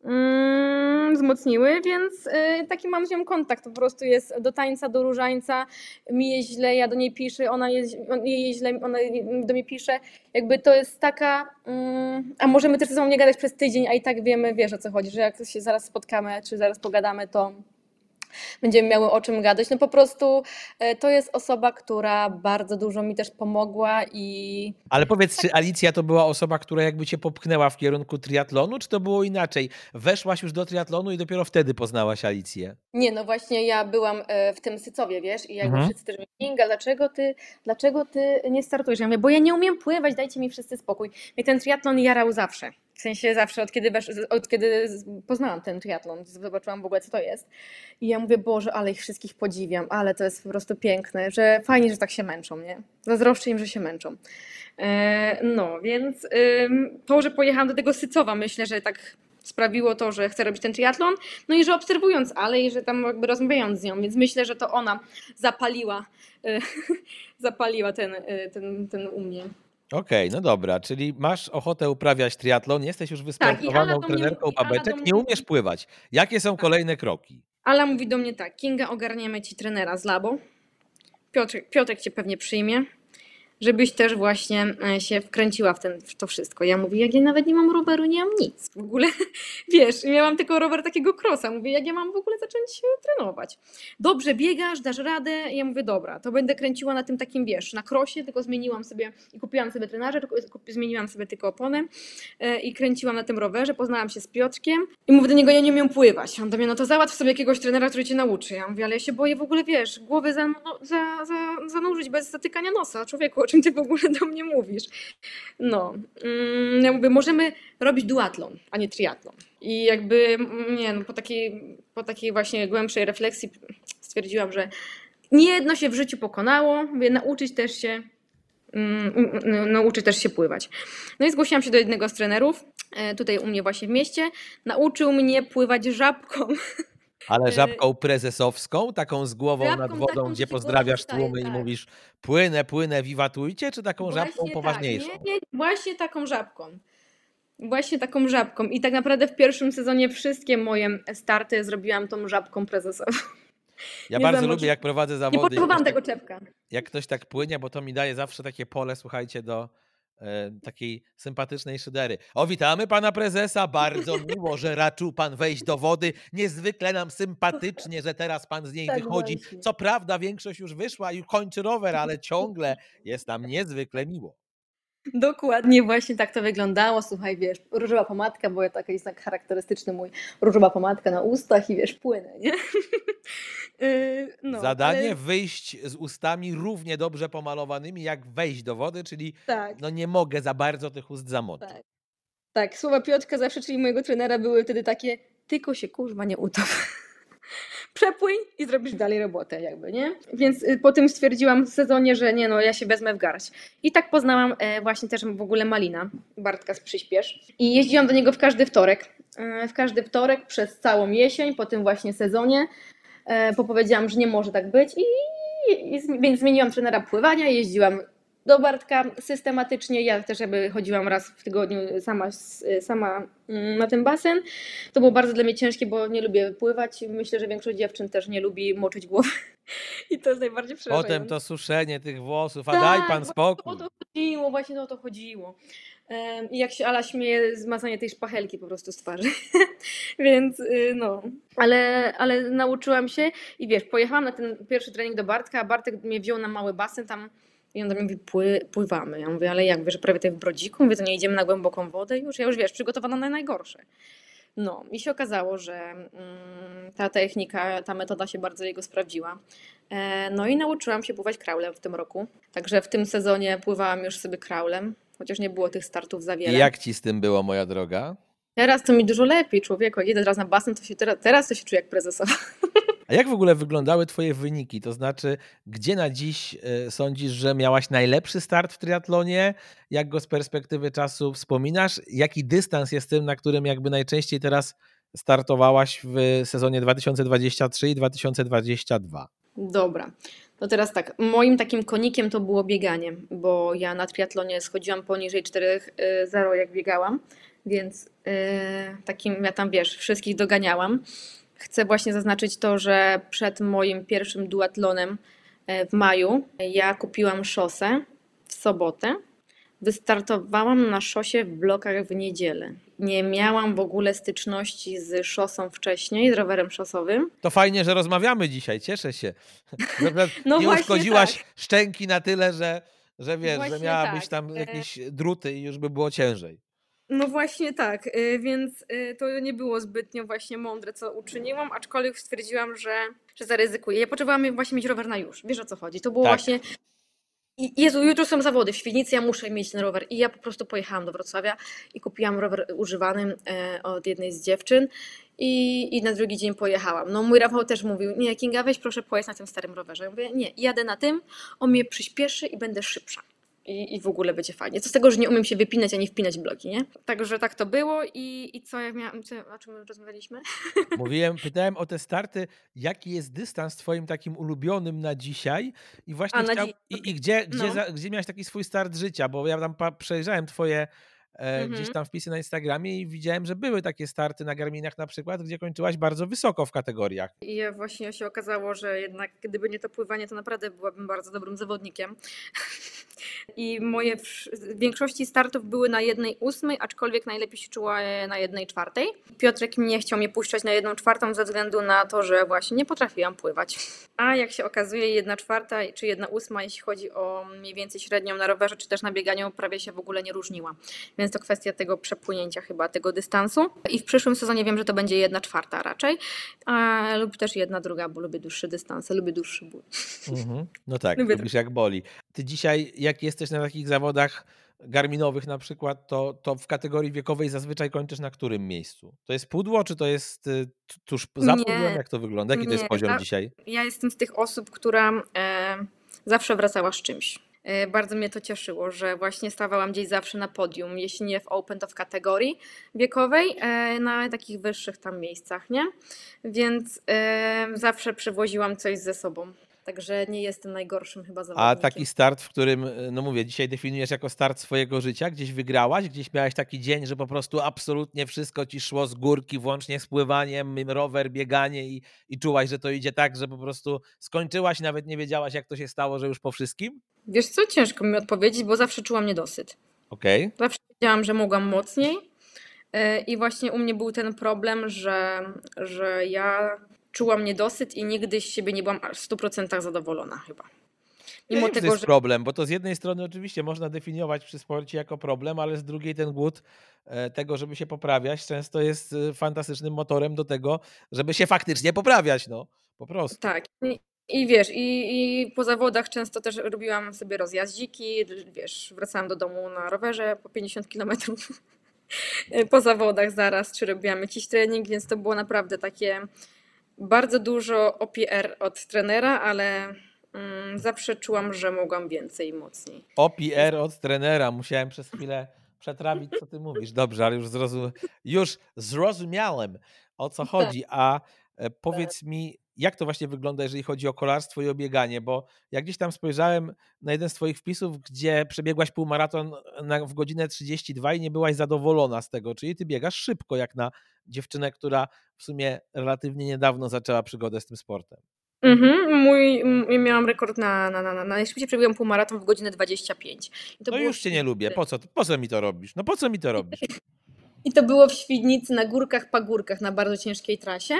Speaker 2: Mm, wzmocniły, więc y, taki mam z nią kontakt. Po prostu jest do tańca, do różańca, mi jest źle, ja do niej piszę, ona jest, on, jej jest źle, ona do mnie pisze. Jakby to jest taka, mm, a możemy też ze sobą nie gadać przez tydzień, a i tak wiemy, wiesz o co chodzi, że jak się zaraz spotkamy, czy zaraz pogadamy, to będziemy miały o czym gadać. No po prostu e, to jest osoba, która bardzo dużo mi też pomogła i
Speaker 1: Ale powiedz, czy Alicja to była osoba, która jakby cię popchnęła w kierunku triatlonu, czy to było inaczej? Weszłaś już do triatlonu i dopiero wtedy poznałaś Alicję.
Speaker 2: nie, no właśnie ja byłam e, w tym Sycowie, wiesz, i jakby
Speaker 1: Mhm.
Speaker 2: wszyscy też mówią, Kinga, dlaczego ty, dlaczego ty nie startujesz? Ja mówię, bo ja nie umiem pływać, dajcie mi wszyscy spokój. Mnie ten triatlon jarał zawsze. W sensie zawsze, od kiedy, wesz, od kiedy z- poznałam ten triatlon, zobaczyłam w ogóle, co to jest. I ja mówię, Boże, ale ich wszystkich podziwiam, ale to jest po prostu piękne, że fajnie, że tak się męczą, nie? Zazdroszczę im, że się męczą. E, no, więc ym, to, że pojechałam do tego Sycowa, myślę, że tak sprawiło to, że chcę robić ten triatlon, no i że obserwując Ale i że tam jakby rozmawiając z nią, więc myślę, że to ona zapaliła, y, zapaliła ten, y, ten, ten u mnie.
Speaker 1: Okej, no dobra, czyli masz ochotę uprawiać triatlon, jesteś już
Speaker 2: Tak, i Ala
Speaker 1: wysportowaną
Speaker 2: do mnie,
Speaker 1: trenerką
Speaker 2: i Ala do
Speaker 1: babeczek,
Speaker 2: mnie
Speaker 1: nie umiesz
Speaker 2: mówi,
Speaker 1: pływać. Jakie są
Speaker 2: tak,
Speaker 1: kolejne kroki?
Speaker 2: Ala mówi do mnie tak, Kinga, ogarniemy ci trenera z labo, Piotrek, Piotrek cię pewnie przyjmie, żebyś też właśnie e, się wkręciła w, ten, w to wszystko. Ja mówię, jak ja nawet nie mam roweru, nie mam nic. W ogóle, wiesz, miałam tylko rower takiego crossa. Mówię, jak ja mam w ogóle zacząć e, trenować. Dobrze, biegasz, dasz radę. Ja mówię, dobra, to będę kręciła na tym takim, wiesz, na crossie, tylko zmieniłam sobie i kupiłam sobie trenażer, tylko kup- zmieniłam sobie tylko oponę e, i kręciłam na tym rowerze. Poznałam się z Piotrkiem i mówię do niego, ja nie umiem pływać. On do mnie, no to załatw sobie jakiegoś trenera, który cię nauczy. Ja mówię, ale ja się boję w ogóle, wiesz, głowy za, no, za, za, zanurzyć bez zatykania nosa. Człowieku, o czym ty w ogóle do mnie mówisz? No, mm, ja mówię, możemy robić duatlon, a nie triatlon. I jakby, mm, nie no, po takiej, po takiej właśnie głębszej refleksji stwierdziłam, że nie jedno się w życiu pokonało, mówię, nauczyć też się, mm, mm, nauczyć też się pływać. No i zgłosiłam się do jednego z trenerów, e, tutaj u mnie właśnie w mieście, nauczył mnie pływać żabką.
Speaker 1: Ale
Speaker 2: E,
Speaker 1: żabką prezesowską, taką z głową nad
Speaker 2: Żabką
Speaker 1: wodą,
Speaker 2: taką,
Speaker 1: gdzie
Speaker 2: co ci głowa
Speaker 1: pozdrawiasz
Speaker 2: wystaje,
Speaker 1: tłumy i
Speaker 2: tak.
Speaker 1: mówisz płynę, płynę, wiwatujcie, czy taką żabką
Speaker 2: Właśnie tak, nie,
Speaker 1: poważniejszą?
Speaker 2: nie, właśnie taką żabką. Właśnie taką żabką. I tak naprawdę w pierwszym sezonie wszystkie moje starty zrobiłam tą żabką prezesową.
Speaker 1: Ja
Speaker 2: Nie
Speaker 1: bardzo
Speaker 2: zamoczy-
Speaker 1: lubię, jak prowadzę
Speaker 2: Nie
Speaker 1: zawody. jak
Speaker 2: potrzebowałam
Speaker 1: ktoś tak-
Speaker 2: tego czepka.
Speaker 1: Jak ktoś tak płynie, bo to mi daje zawsze takie pole, słuchajcie, do e, takiej sympatycznej szydery. O, witamy pana prezesa, bardzo miło, że raczył pan wejść do wody. Niezwykle nam sympatycznie, że teraz pan z niej
Speaker 2: Tak
Speaker 1: wychodzi.
Speaker 2: właśnie.
Speaker 1: Co prawda większość już wyszła i kończy rower, ale ciągle jest nam niezwykle miło.
Speaker 2: Dokładnie właśnie tak to wyglądało. Słuchaj, wiesz, różowa pomadka, bo taki znak charakterystyczny mój, różowa pomadka na ustach i wiesz, płynę, nie? Yy, no,
Speaker 1: Zadanie
Speaker 2: ale
Speaker 1: wyjść z ustami równie dobrze pomalowanymi, jak wejść do wody, czyli
Speaker 2: tak,
Speaker 1: no nie mogę za bardzo tych ust zamoczyć.
Speaker 2: tak. Tak, słowa Piotrka zawsze, czyli mojego trenera, były wtedy takie, tylko się kurwa nie utop. Przepłyń i zrobisz dalej robotę jakby, nie? Więc y, po tym stwierdziłam w sezonie, że nie no, ja się wezmę w garść. I tak poznałam e, właśnie też w ogóle Malina, Bartka z Przyspiesz. I jeździłam do niego w każdy wtorek. E, w każdy wtorek przez całą jesień, po tym właśnie sezonie. E, bo powiedziałam, że nie może tak być i, i, i więc zmieniłam trenera pływania, jeździłam do Bartka systematycznie. Ja też jakby chodziłam raz w tygodniu sama, sama na ten basen. To było bardzo dla mnie ciężkie, bo nie lubię pływać. Myślę, że większość dziewczyn też nie lubi moczyć głowy. I to jest najbardziej przerażające.
Speaker 1: Potem to suszenie tych włosów, a
Speaker 2: Tak,
Speaker 1: daj pan
Speaker 2: właśnie
Speaker 1: spokój.
Speaker 2: o to chodziło, właśnie o to chodziło. Em, I jak się Ala śmieje, zmazanie tej szpachelki po prostu z twarzy. Więc y, no, ale, ale nauczyłam się i wiesz, pojechałam na ten pierwszy trening do Bartka, a Bartek mnie wziął na mały basen tam i on do mnie mówi, Pły, pływamy. Ja mówię, ale jak, wiesz, że prawie tutaj w Brodziku? Mówię, to nie idziemy na głęboką wodę już? Ja już, wiesz, przygotowana na najgorsze. No i się okazało, że mm, ta technika, ta metoda się bardzo jego sprawdziła. E, no i nauczyłam się pływać kraulem w tym roku. Także w tym sezonie pływałam już sobie kraulem, chociaż nie było tych startów za
Speaker 1: I
Speaker 2: wiele.
Speaker 1: jak ci z tym było, moja droga?
Speaker 2: Teraz to mi dużo lepiej, człowieku. Jak jedę teraz na basen, to się teraz, teraz to się czuję jak prezesowa.
Speaker 1: A jak w ogóle wyglądały twoje wyniki? To znaczy, gdzie na dziś y, sądzisz, że miałaś najlepszy start w triatlonie? Jak go z perspektywy czasu wspominasz? Jaki dystans jest tym, na którym jakby najczęściej teraz startowałaś w sezonie dwa tysiące dwudziestym trzecim i dwa tysiące dwudziestym drugim?
Speaker 2: Dobra, to teraz tak, moim takim konikiem to było bieganie, bo ja na triatlonie schodziłam poniżej cztery zero jak biegałam, więc yy, takim, ja tam wiesz, wszystkich doganiałam. Chcę właśnie zaznaczyć to, że przed moim pierwszym duatlonem e, w maju ja kupiłam szosę w sobotę. Wystartowałam na szosie w blokach w niedzielę. Nie miałam w ogóle styczności z szosą wcześniej, z rowerem szosowym.
Speaker 1: To fajnie, że rozmawiamy dzisiaj, cieszę się. Że
Speaker 2: No
Speaker 1: nie
Speaker 2: właśnie
Speaker 1: uszkodziłaś
Speaker 2: tak.
Speaker 1: szczęki na tyle, że, że wiesz,
Speaker 2: Właśnie
Speaker 1: że miałabyś
Speaker 2: tak.
Speaker 1: tam
Speaker 2: E,
Speaker 1: jakieś druty i już by było ciężej.
Speaker 2: No właśnie tak, y, więc y, to nie było zbytnio właśnie mądre, co uczyniłam, aczkolwiek stwierdziłam, że, że zaryzykuję. Ja potrzebowałam właśnie mieć rower na już, wiesz o co chodzi. To było
Speaker 1: Tak.
Speaker 2: właśnie, i- Jezu, jutro są zawody w Świdnicy, ja muszę mieć ten rower. I ja po prostu pojechałam do Wrocławia i kupiłam rower używany e, od jednej z dziewczyn i, i na drugi dzień pojechałam. No mój Rafał też mówił, nie Kinga, weź proszę pojedź na tym starym rowerze. Ja mówię, nie, jadę na tym, on mnie przyspieszy i będę szybsza. i, i w ogóle będzie fajnie. Co z tego, że nie umiem się wypinać ani wpinać w bloki, nie? Także tak to było i, i co ja miałam, co, o czym rozmawialiśmy?
Speaker 1: Mówiłem, pytałem o te starty, jaki jest dystans twoim takim ulubionym na dzisiaj i właśnie
Speaker 2: A na
Speaker 1: chciał,
Speaker 2: dziś,
Speaker 1: i, i gdzie, gdzie,
Speaker 2: no.
Speaker 1: za, gdzie miałeś taki swój start życia, bo ja tam pa, przejrzałem twoje e, gdzieś
Speaker 2: Mhm.
Speaker 1: tam wpisy na Instagramie i widziałem, że były takie starty na Garminach na przykład, gdzie kończyłaś bardzo wysoko w kategoriach.
Speaker 2: I ja właśnie się okazało, że jednak gdyby nie to pływanie, to naprawdę byłabym bardzo dobrym zawodnikiem. I moje w w większości startów były na jednej ósmej, aczkolwiek najlepiej się czuła e, na jednej czwartej. Piotrek nie chciał mnie puszczać na jedną czwartą ze względu na to, że właśnie nie potrafiłam pływać. A jak się okazuje, jedna czwarta czy jedna ósma, jeśli chodzi o mniej więcej średnią na rowerze, czy też na bieganiu, prawie się w ogóle nie różniła. Więc to kwestia tego przepłynięcia chyba, tego dystansu. I w przyszłym sezonie wiem, że to będzie jedna czwarta raczej, a lub też jedna druga, bo lubię dłuższe dystanse, lubię dłuższy ból.
Speaker 1: Mhm. No tak,
Speaker 2: Lubię
Speaker 1: lubisz jak boli. Ty dzisiaj, jak jesteś na takich zawodach garminowych na przykład, to, to w kategorii wiekowej zazwyczaj kończysz na którym miejscu? To jest pudło, czy to jest y, tu- tuż za pudłem?
Speaker 2: Nie,
Speaker 1: Jak to wygląda? Jaki to jest
Speaker 2: nie.
Speaker 1: poziom
Speaker 2: Za,
Speaker 1: dzisiaj?
Speaker 2: ja jestem z tych osób, która e, zawsze wracała z czymś. E, bardzo mnie to cieszyło, że właśnie stawałam gdzieś zawsze na podium, jeśli nie w Open, to w kategorii wiekowej, e, na takich wyższych tam miejscach, nie? Więc e, zawsze przywoziłam coś ze sobą. Także nie jestem najgorszym chyba
Speaker 1: A
Speaker 2: zawodnikiem.
Speaker 1: taki start, w którym, y, no mówię, dzisiaj definiujesz jako start swojego życia, gdzieś wygrałaś, gdzieś miałeś taki dzień, że po prostu absolutnie wszystko ci szło z górki, włącznie z pływaniem, rower, bieganie i, i czułaś, że to idzie tak, że po prostu skończyłaś, nawet nie wiedziałaś, jak to się stało, że już po wszystkim?
Speaker 2: Wiesz co, ciężko mi odpowiedzieć, bo zawsze czułam niedosyt.
Speaker 1: Okej.
Speaker 2: Zawsze wiedziałam, że mogłam mocniej. E, I właśnie u mnie był ten problem, że, że ja czułam niedosyt i nigdy z siebie nie byłam aż w stu procentach zadowolona chyba.
Speaker 1: Ja
Speaker 2: Mimo
Speaker 1: nie wiem, czy to
Speaker 2: tego,
Speaker 1: jest
Speaker 2: że
Speaker 1: problem, bo to z jednej strony oczywiście można definiować przy sporcie jako problem, ale z drugiej ten głód e, tego, żeby się poprawiać, często jest e, fantastycznym motorem do tego, żeby się faktycznie poprawiać, no, po prostu.
Speaker 2: tak. I, i wiesz, i, i po zawodach często też robiłam sobie rozjaździki, wiesz, wracałam do domu na rowerze po pięćdziesiąt kilometrów po zawodach zaraz, czy robiłam jakiś trening, więc to było naprawdę takie bardzo dużo O P R od trenera, ale mm, zawsze czułam, że mogłam więcej i mocniej.
Speaker 1: O P R od trenera, musiałem przez chwilę przetrawić, co ty mówisz. Dobrze, ale już, zrozum już zrozumiałem, o co
Speaker 2: Tak.
Speaker 1: chodzi. A e, powiedz mi, jak to właśnie wygląda, jeżeli chodzi o kolarstwo i o bieganie? Bo ja gdzieś tam spojrzałem na jeden z twoich wpisów, gdzie przebiegłaś półmaraton na, w godzinę trzydzieści dwa i nie byłaś zadowolona z tego. Czyli ty biegasz szybko, jak na dziewczynę, która w sumie relatywnie niedawno zaczęła przygodę z tym sportem.
Speaker 2: Mhm, mój, m- ja miałam rekord na, na, na, na najszybciej przebiegłam półmaraton w godzinę dwadzieścia pięć. I to
Speaker 1: No
Speaker 2: było
Speaker 1: już
Speaker 2: w
Speaker 1: cię nie lubię.
Speaker 2: Świdnicy.
Speaker 1: Po co, po co mi to robisz? No po co mi to robisz?
Speaker 2: I to było w Świdnicy na górkach, pagórkach, na bardzo ciężkiej trasie.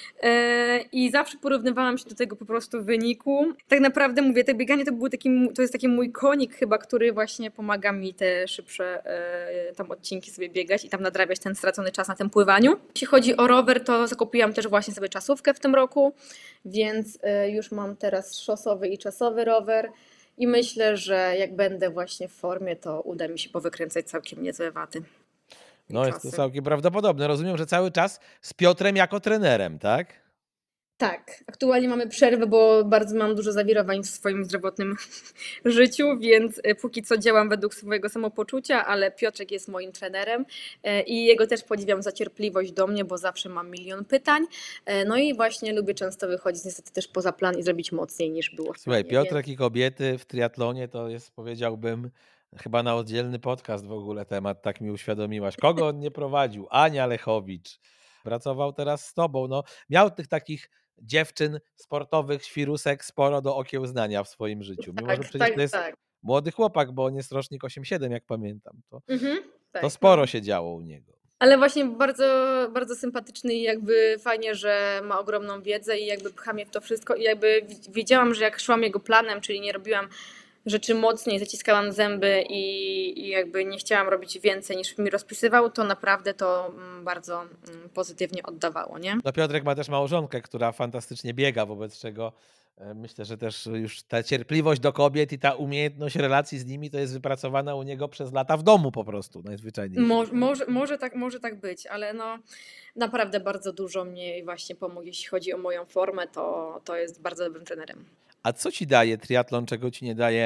Speaker 2: E, I zawsze porównywałam się do tego po prostu wyniku. Tak naprawdę mówię, to bieganie to, był taki, m- to jest taki mój konik chyba, który właśnie pomaga mi te szybsze e, tam odcinki sobie biegać i tam nadrabiać ten stracony czas na tym pływaniu. Jeśli chodzi o rower, to zakupiłam też właśnie sobie czasówkę w tym roku, więc e, już mam teraz szosowy i czasowy rower. I myślę, że jak będę właśnie w formie, to uda mi się powykręcać całkiem niezłe waty i
Speaker 1: No jest to
Speaker 2: czasy.
Speaker 1: całkiem prawdopodobne. Rozumiem, że cały czas z Piotrem jako trenerem, tak?
Speaker 2: Tak, aktualnie mamy przerwę, bo bardzo mam dużo zawirowań w swoim zdrowotnym życiu, więc e, póki co działam według swojego samopoczucia, ale Piotrek jest moim trenerem e, i jego też podziwiam za cierpliwość do mnie, bo zawsze mam milion pytań. E, No i właśnie lubię często wychodzić niestety też poza plan i zrobić mocniej niż było w
Speaker 1: Słuchaj,
Speaker 2: planie, więc
Speaker 1: Piotrek i kobiety w triatlonie to jest, powiedziałbym, chyba na oddzielny podcast w ogóle temat, tak mi uświadomiłaś. Kogo on nie prowadził? Ania Lechowicz. Pracował teraz z tobą. No, miał tych takich dziewczyn sportowych, świrusek sporo do okiełznania w swoim życiu. Mimo, że
Speaker 2: tak,
Speaker 1: przecież
Speaker 2: tak,
Speaker 1: to jest
Speaker 2: tak.
Speaker 1: młody chłopak, bo on jest rocznik osiem siedem, jak pamiętam. To,
Speaker 2: Mhm,
Speaker 1: to
Speaker 2: tak,
Speaker 1: sporo
Speaker 2: no.
Speaker 1: się działo u niego.
Speaker 2: Ale właśnie bardzo, bardzo sympatyczny i jakby fajnie, że ma ogromną wiedzę i jakby pcha mnie w to wszystko i jakby wi- wiedziałam, że jak szłam jego planem, czyli nie robiłam rzeczy mocniej, zaciskałam zęby i, i jakby nie chciałam robić więcej niż mi rozpisywał, to naprawdę to mm, bardzo mm, pozytywnie oddawało, nie?
Speaker 1: No Piotrek ma też małżonkę, która fantastycznie biega, wobec czego e, myślę, że też już ta cierpliwość do kobiet i ta umiejętność relacji z nimi to jest wypracowana u niego przez lata w domu po prostu, najzwyczajniej w
Speaker 2: Mo,
Speaker 1: świecie.
Speaker 2: może, może, tak, może tak być, ale no naprawdę bardzo dużo mnie właśnie pomógł, jeśli chodzi o moją formę, to, to jest bardzo dobrym trenerem.
Speaker 1: A co ci daje triatlon, czego ci nie daje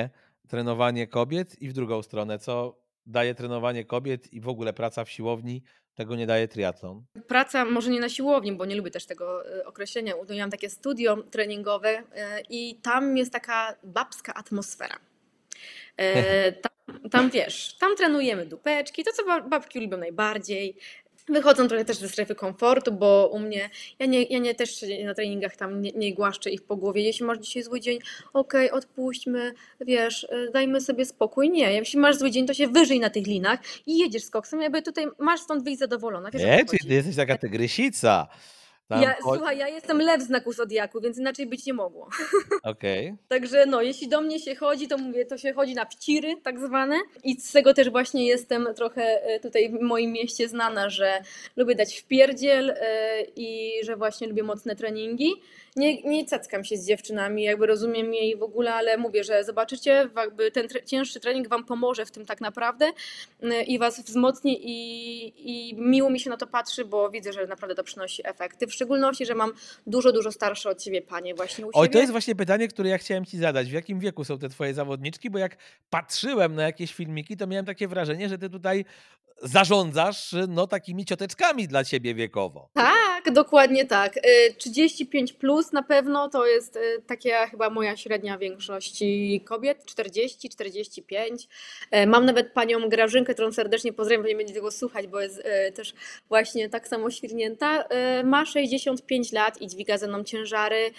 Speaker 1: trenowanie kobiet i w drugą stronę, co daje trenowanie kobiet i w ogóle praca w siłowni, czego nie daje triatlon?
Speaker 2: Praca może nie na siłowni, bo nie lubię też tego e, określenia. Ja mam takie studio treningowe e, i tam jest taka babska atmosfera. E, Tam, tam wiesz, tam trenujemy dupeczki, to co ba- babki lubią najbardziej. Wychodzą trochę też ze strefy komfortu, bo u mnie, ja nie, ja nie też się na treningach tam nie, nie głaszczę ich po głowie. Jeśli masz dzisiaj zły dzień, okej, odpuśćmy, wiesz, y, dajmy sobie spokój. Nie, jeśli masz zły dzień, to się wyżyj na tych linach i jedziesz z koksem, jakby tutaj masz stąd wyjść zadowolona. Wiesz, o
Speaker 1: Nie,
Speaker 2: co
Speaker 1: czyli
Speaker 2: chodzi?
Speaker 1: ty jesteś taka tygrysica. Tam
Speaker 2: Ja,
Speaker 1: cho-
Speaker 2: słuchaj, ja jestem lew znaku zodiaku, więc inaczej być nie mogło.
Speaker 1: Okej.
Speaker 2: Także no, jeśli do mnie się chodzi, to mówię, to się chodzi na wciry tak zwane i z tego też właśnie jestem trochę e, tutaj w moim mieście znana, że lubię dać wpierdziel e, i że właśnie lubię mocne treningi. Nie, nie cackam się z dziewczynami, jakby rozumiem jej w ogóle, ale mówię, że zobaczycie, jakby ten tre- cięższy trening wam pomoże w tym tak naprawdę e, i was wzmocni i, i miło mi się na to patrzy, bo widzę, że naprawdę to przynosi efekty. W szczególności, że mam dużo, dużo starsze od ciebie panie właśnie u
Speaker 1: Oj,
Speaker 2: siebie.
Speaker 1: to jest właśnie pytanie, które ja chciałem ci zadać. W jakim wieku są te twoje zawodniczki? Bo jak patrzyłem na jakieś filmiki, to miałem takie wrażenie, że ty tutaj zarządzasz no takimi cioteczkami dla ciebie wiekowo.
Speaker 2: Tak, dokładnie tak. Y, trzydzieści pięć plus na pewno to jest y, taka chyba moja średnia większości kobiet, czterdzieści czterdzieści pięć. Y, Mam nawet panią Grażynkę, którą serdecznie pozdrawiam, bo nie będzie tego słuchać, bo jest y, też właśnie tak samo świrnięta. Y, Ma sześćdziesiąt pięć lat i dźwiga ze mną ciężary y,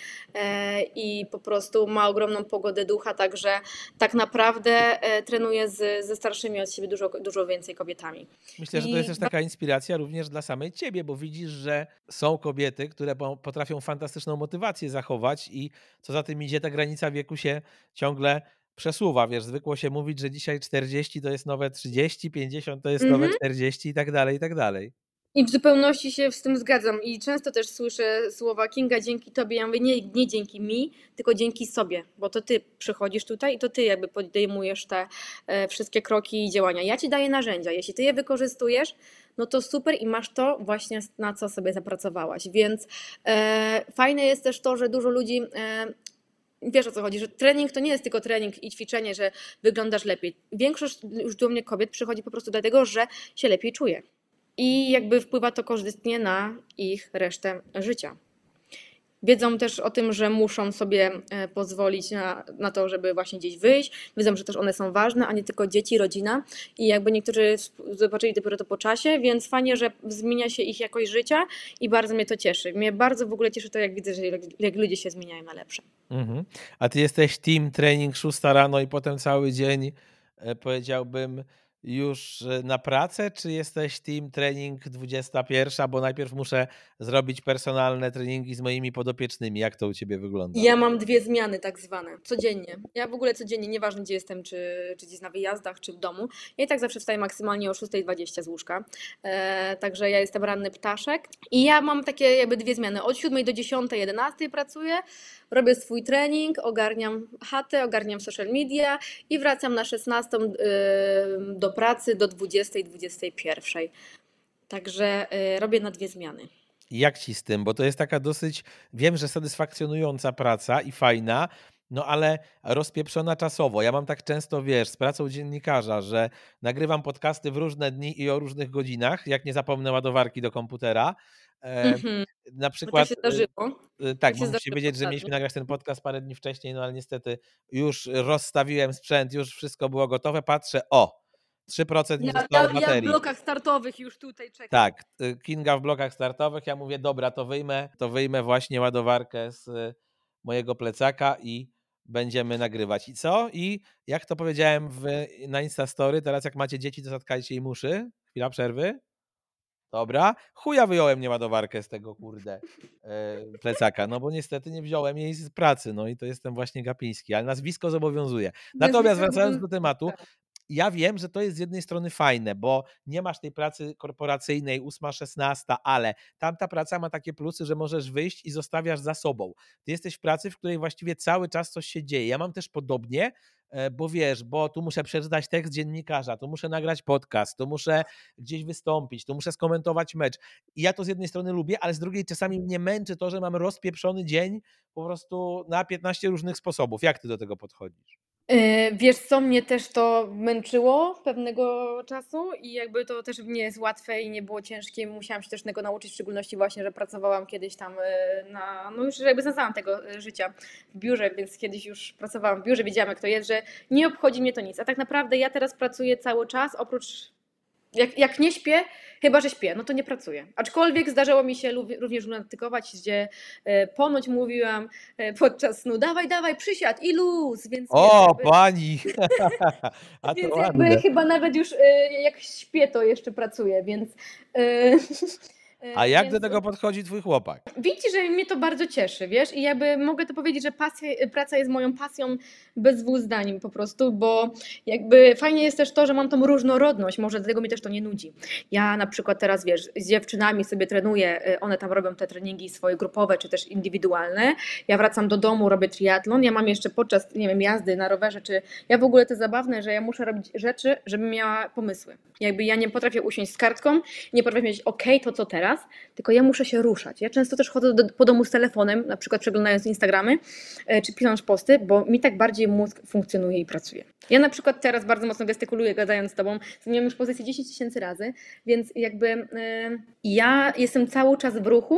Speaker 2: i po prostu ma ogromną pogodę ducha, także tak naprawdę y, trenuje z, ze starszymi od siebie dużo, dużo więcej kobietami.
Speaker 1: Myślę, że to
Speaker 2: I
Speaker 1: jest też taka inspiracja również dla samej ciebie, bo widzisz, że są kobiety, które po- potrafią fantastyczną motywację zachować i co za tym idzie, ta granica wieku się ciągle przesuwa. Wiesz, zwykło się mówić, że dzisiaj czterdzieści to jest nowe trzydzieści, pięćdziesiąt to jest nowe
Speaker 2: Mhm.
Speaker 1: czterdzieści i tak dalej, i tak dalej.
Speaker 2: I w zupełności się z tym zgadzam. I często też słyszę słowa Kinga, dzięki tobie. Ja mówię, nie, nie dzięki mi, tylko dzięki sobie, bo to ty przychodzisz tutaj i to ty jakby podejmujesz te e, wszystkie kroki i działania. Ja ci daję narzędzia. Jeśli ty je wykorzystujesz, no to super i masz to właśnie na co sobie zapracowałaś. Więc e, fajne jest też to, że dużo ludzi. E, Wiesz o co chodzi, że trening to nie jest tylko trening i ćwiczenie, że wyglądasz lepiej. Większość już do mnie kobiet przychodzi po prostu dlatego, że się lepiej czuje. I jakby wpływa to korzystnie na ich resztę życia. Wiedzą też o tym, że muszą sobie e, pozwolić na, na to, żeby właśnie gdzieś wyjść. Wiedzą, że też one są ważne, a nie tylko dzieci, rodzina. I jakby niektórzy sp- zobaczyli dopiero to po czasie, więc fajnie, że zmienia się ich jakość życia i bardzo mnie to cieszy. Mnie bardzo w ogóle cieszy to, jak widzę, że jak, jak ludzie się zmieniają na lepsze.
Speaker 1: Mhm. A ty jesteś team trening szósta rano i potem cały dzień, e, powiedziałbym, już e, na pracę, czy jesteś team trening dwudziesta pierwsza, bo najpierw muszę zrobić personalne treningi z moimi podopiecznymi. Jak to u ciebie wygląda?
Speaker 2: Ja mam dwie zmiany tak zwane, codziennie. Ja w ogóle codziennie, nieważne gdzie jestem, czy, czy gdzieś na wyjazdach, czy w domu, ja i tak zawsze wstaję maksymalnie o szósta dwadzieścia z łóżka, e, także ja jestem ranny ptaszek i ja mam takie jakby dwie zmiany, od siódmej do dziesiątej, jedenastej pracuję, robię swój trening, ogarniam chatę, ogarniam social media i wracam na szesnastą e, do pracy do dwudziestej, dwudziestej pierwszej. Także e, robię na dwie zmiany.
Speaker 1: Jak ci z tym? Bo to jest taka dosyć, wiem, że satysfakcjonująca praca i fajna, no ale rozpieprzona czasowo. Ja mam tak często, wiesz, z pracą dziennikarza, że nagrywam podcasty w różne dni i o różnych godzinach, jak nie zapomnę ładowarki do komputera. E,
Speaker 2: Mhm.
Speaker 1: Na
Speaker 2: Bo tak
Speaker 1: przykład,
Speaker 2: się
Speaker 1: y,
Speaker 2: zdarzyło.
Speaker 1: y, tak,
Speaker 2: Tak
Speaker 1: bo
Speaker 2: się
Speaker 1: musicie
Speaker 2: zdarzyło
Speaker 1: wiedzieć, że
Speaker 2: ostatnio.
Speaker 1: mieliśmy nagrać ten podcast parę dni wcześniej, no ale niestety już rozstawiłem sprzęt, już wszystko było gotowe, patrzę, o, trzy procent mi
Speaker 2: Ja,
Speaker 1: zostało
Speaker 2: ja, ja w
Speaker 1: baterii.
Speaker 2: blokach startowych już tutaj czekam.
Speaker 1: Tak, y, Kinga w blokach startowych. Ja mówię, dobra, to wyjmę, to wyjmę właśnie ładowarkę z y, mojego plecaka i będziemy nagrywać. I co? I jak to powiedziałem w, na Instastory, teraz jak macie dzieci, to zatkajcie im uszy. Chwila przerwy. Dobra. Chuja wyjąłem nieładowarkę z tego, kurde, e, plecaka, no bo niestety nie wziąłem jej z pracy, no i to jestem właśnie Gapiński, ale nazwisko zobowiązuje. Natomiast wracając do tematu, ja wiem, że to jest z jednej strony fajne, bo nie masz tej pracy korporacyjnej ósma szesnasta, ale tamta praca ma takie plusy, że możesz wyjść i zostawiasz za sobą. Ty jesteś w pracy, w której właściwie cały czas coś się dzieje. Ja mam też podobnie, e, bo wiesz, bo tu muszę przeczytać tekst dziennikarza, tu muszę nagrać podcast, tu muszę gdzieś wystąpić, tu muszę skomentować mecz. I ja to z jednej strony lubię, ale z drugiej czasami mnie męczy to, że mam rozpieprzony dzień po prostu na piętnaście różnych sposobów. Jak ty do tego podchodzisz?
Speaker 2: Yy, Wiesz co, mnie też to męczyło pewnego czasu i jakby to też nie jest łatwe i nie było ciężkie. Musiałam się też tego nauczyć, w szczególności właśnie, że pracowałam kiedyś tam yy, na, no już jakby znałam tego yy, życia w biurze, więc kiedyś już pracowałam w biurze, wiedziałam jak to jest, że nie obchodzi mnie to nic. A tak naprawdę ja teraz pracuję cały czas, oprócz jak, jak nie śpię, chyba że śpię, no to nie pracuję. Aczkolwiek zdarzało mi się lu- również lunatykować, gdzie e, ponoć mówiłam e, podczas snu, dawaj, dawaj, przysiad i luz, więc wiesz,
Speaker 1: O,
Speaker 2: jakby,
Speaker 1: pani! A to
Speaker 2: więc
Speaker 1: ładne.
Speaker 2: jakby chyba nawet już e, jak śpię, to jeszcze pracuję, więc... E, e,
Speaker 1: A jak
Speaker 2: więc
Speaker 1: do tego podchodzi twój chłopak?
Speaker 2: Widzicie, że mnie to bardzo cieszy, wiesz, i jakby mogę to powiedzieć, że pasja, praca jest moją pasją bez dwóch zdań po prostu, bo jakby fajnie jest też to, że mam tą różnorodność, może dlatego mi też to nie nudzi. Ja na przykład teraz, wiesz, z dziewczynami sobie trenuję, y, one tam robią te treningi swoje grupowe czy też indywidualne, ja wracam do domu, robię triatlon, ja mam jeszcze podczas, nie wiem, jazdy na rowerze, czy ja w ogóle to zabawne, że ja muszę robić rzeczy, żebym miała pomysły. Jakby ja nie potrafię usiąść z kartką, nie potrafię powiedzieć, okej, to co teraz, tylko ja muszę się ruszać. Ja często też chodzę do, po domu z telefonem, na przykład przeglądając Instagramy, e, czy pisząc posty, bo mi tak bardziej mózg funkcjonuje i pracuje. Ja na przykład teraz bardzo mocno gestykuluję, gadając z tobą, zmieniam już pozycję dziesięć tysięcy razy, więc jakby e, ja jestem cały czas w ruchu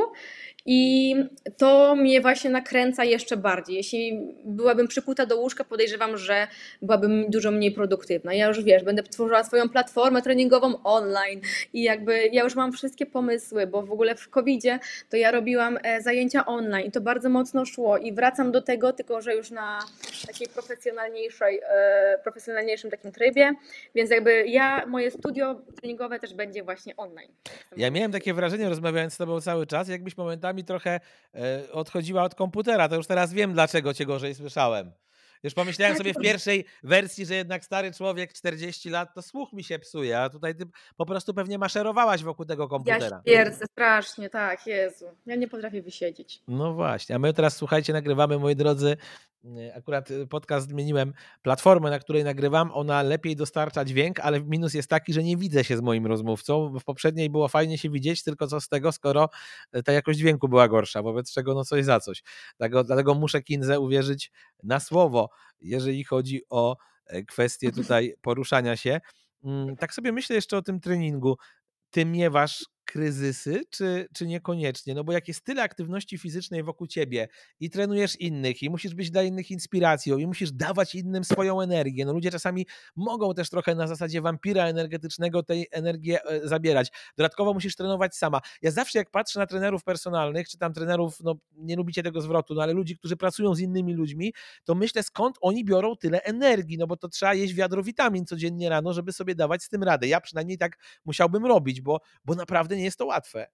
Speaker 2: i to mnie właśnie nakręca jeszcze bardziej. Jeśli byłabym przykuta do łóżka, podejrzewam, że byłabym dużo mniej produktywna. Ja już wiesz, będę tworzyła swoją platformę treningową online i jakby ja już mam wszystkie pomysły, bo w ogóle w kowidzie to ja robiłam e, zajęcia online i to bardzo mocno szło i wracam do tego, tylko że już na takiej profesjonalniejszej, e, profesjonalniejszym takim trybie, więc jakby ja, moje studio treningowe też będzie właśnie online.
Speaker 1: Ja miałem takie wrażenie, rozmawiając z tobą cały czas, jakbyś momentami trochę e, odchodziła od komputera. To już teraz wiem, dlaczego cię gorzej słyszałem. Już pomyślałem
Speaker 2: Tak,
Speaker 1: sobie w pierwszej wersji, że jednak stary człowiek, czterdzieści lat, to słuch mi się psuje, a tutaj ty po prostu pewnie maszerowałaś wokół tego
Speaker 2: ja
Speaker 1: komputera.
Speaker 2: śmierdzę strasznie, tak, Jezu. Ja nie potrafię wysiedzieć.
Speaker 1: No właśnie, a my teraz, słuchajcie, nagrywamy, moi drodzy, y, akurat y, podcast zmieniłem platformę, na której nagrywam, ona lepiej dostarcza dźwięk, ale minus jest taki, że nie widzę się z moim rozmówcą. W poprzedniej było fajnie się widzieć, tylko co z tego, skoro y, ta jakość dźwięku była gorsza, wobec czego no coś za coś. Dlatego, dlatego muszę Kindze uwierzyć na słowo, jeżeli chodzi o e, kwestię tutaj poruszania się. Mm, Tak sobie myślę jeszcze o tym treningu. Ty miewasz kryzysy, czy, czy niekoniecznie? No bo jak jest tyle aktywności fizycznej wokół ciebie i trenujesz innych, i musisz być dla innych inspiracją, i musisz dawać innym swoją energię. No ludzie czasami mogą też trochę na zasadzie wampira energetycznego tej energię e, zabierać. Dodatkowo musisz trenować sama. Ja zawsze jak patrzę na trenerów personalnych, czy tam trenerów, no nie lubicie tego zwrotu, no ale ludzi, którzy pracują z innymi ludźmi, to myślę, skąd oni biorą tyle energii, no bo to trzeba jeść wiadro witamin codziennie rano, żeby sobie dawać z tym radę. Ja przynajmniej tak musiałbym robić, bo, bo naprawdę nie jest to łatwe.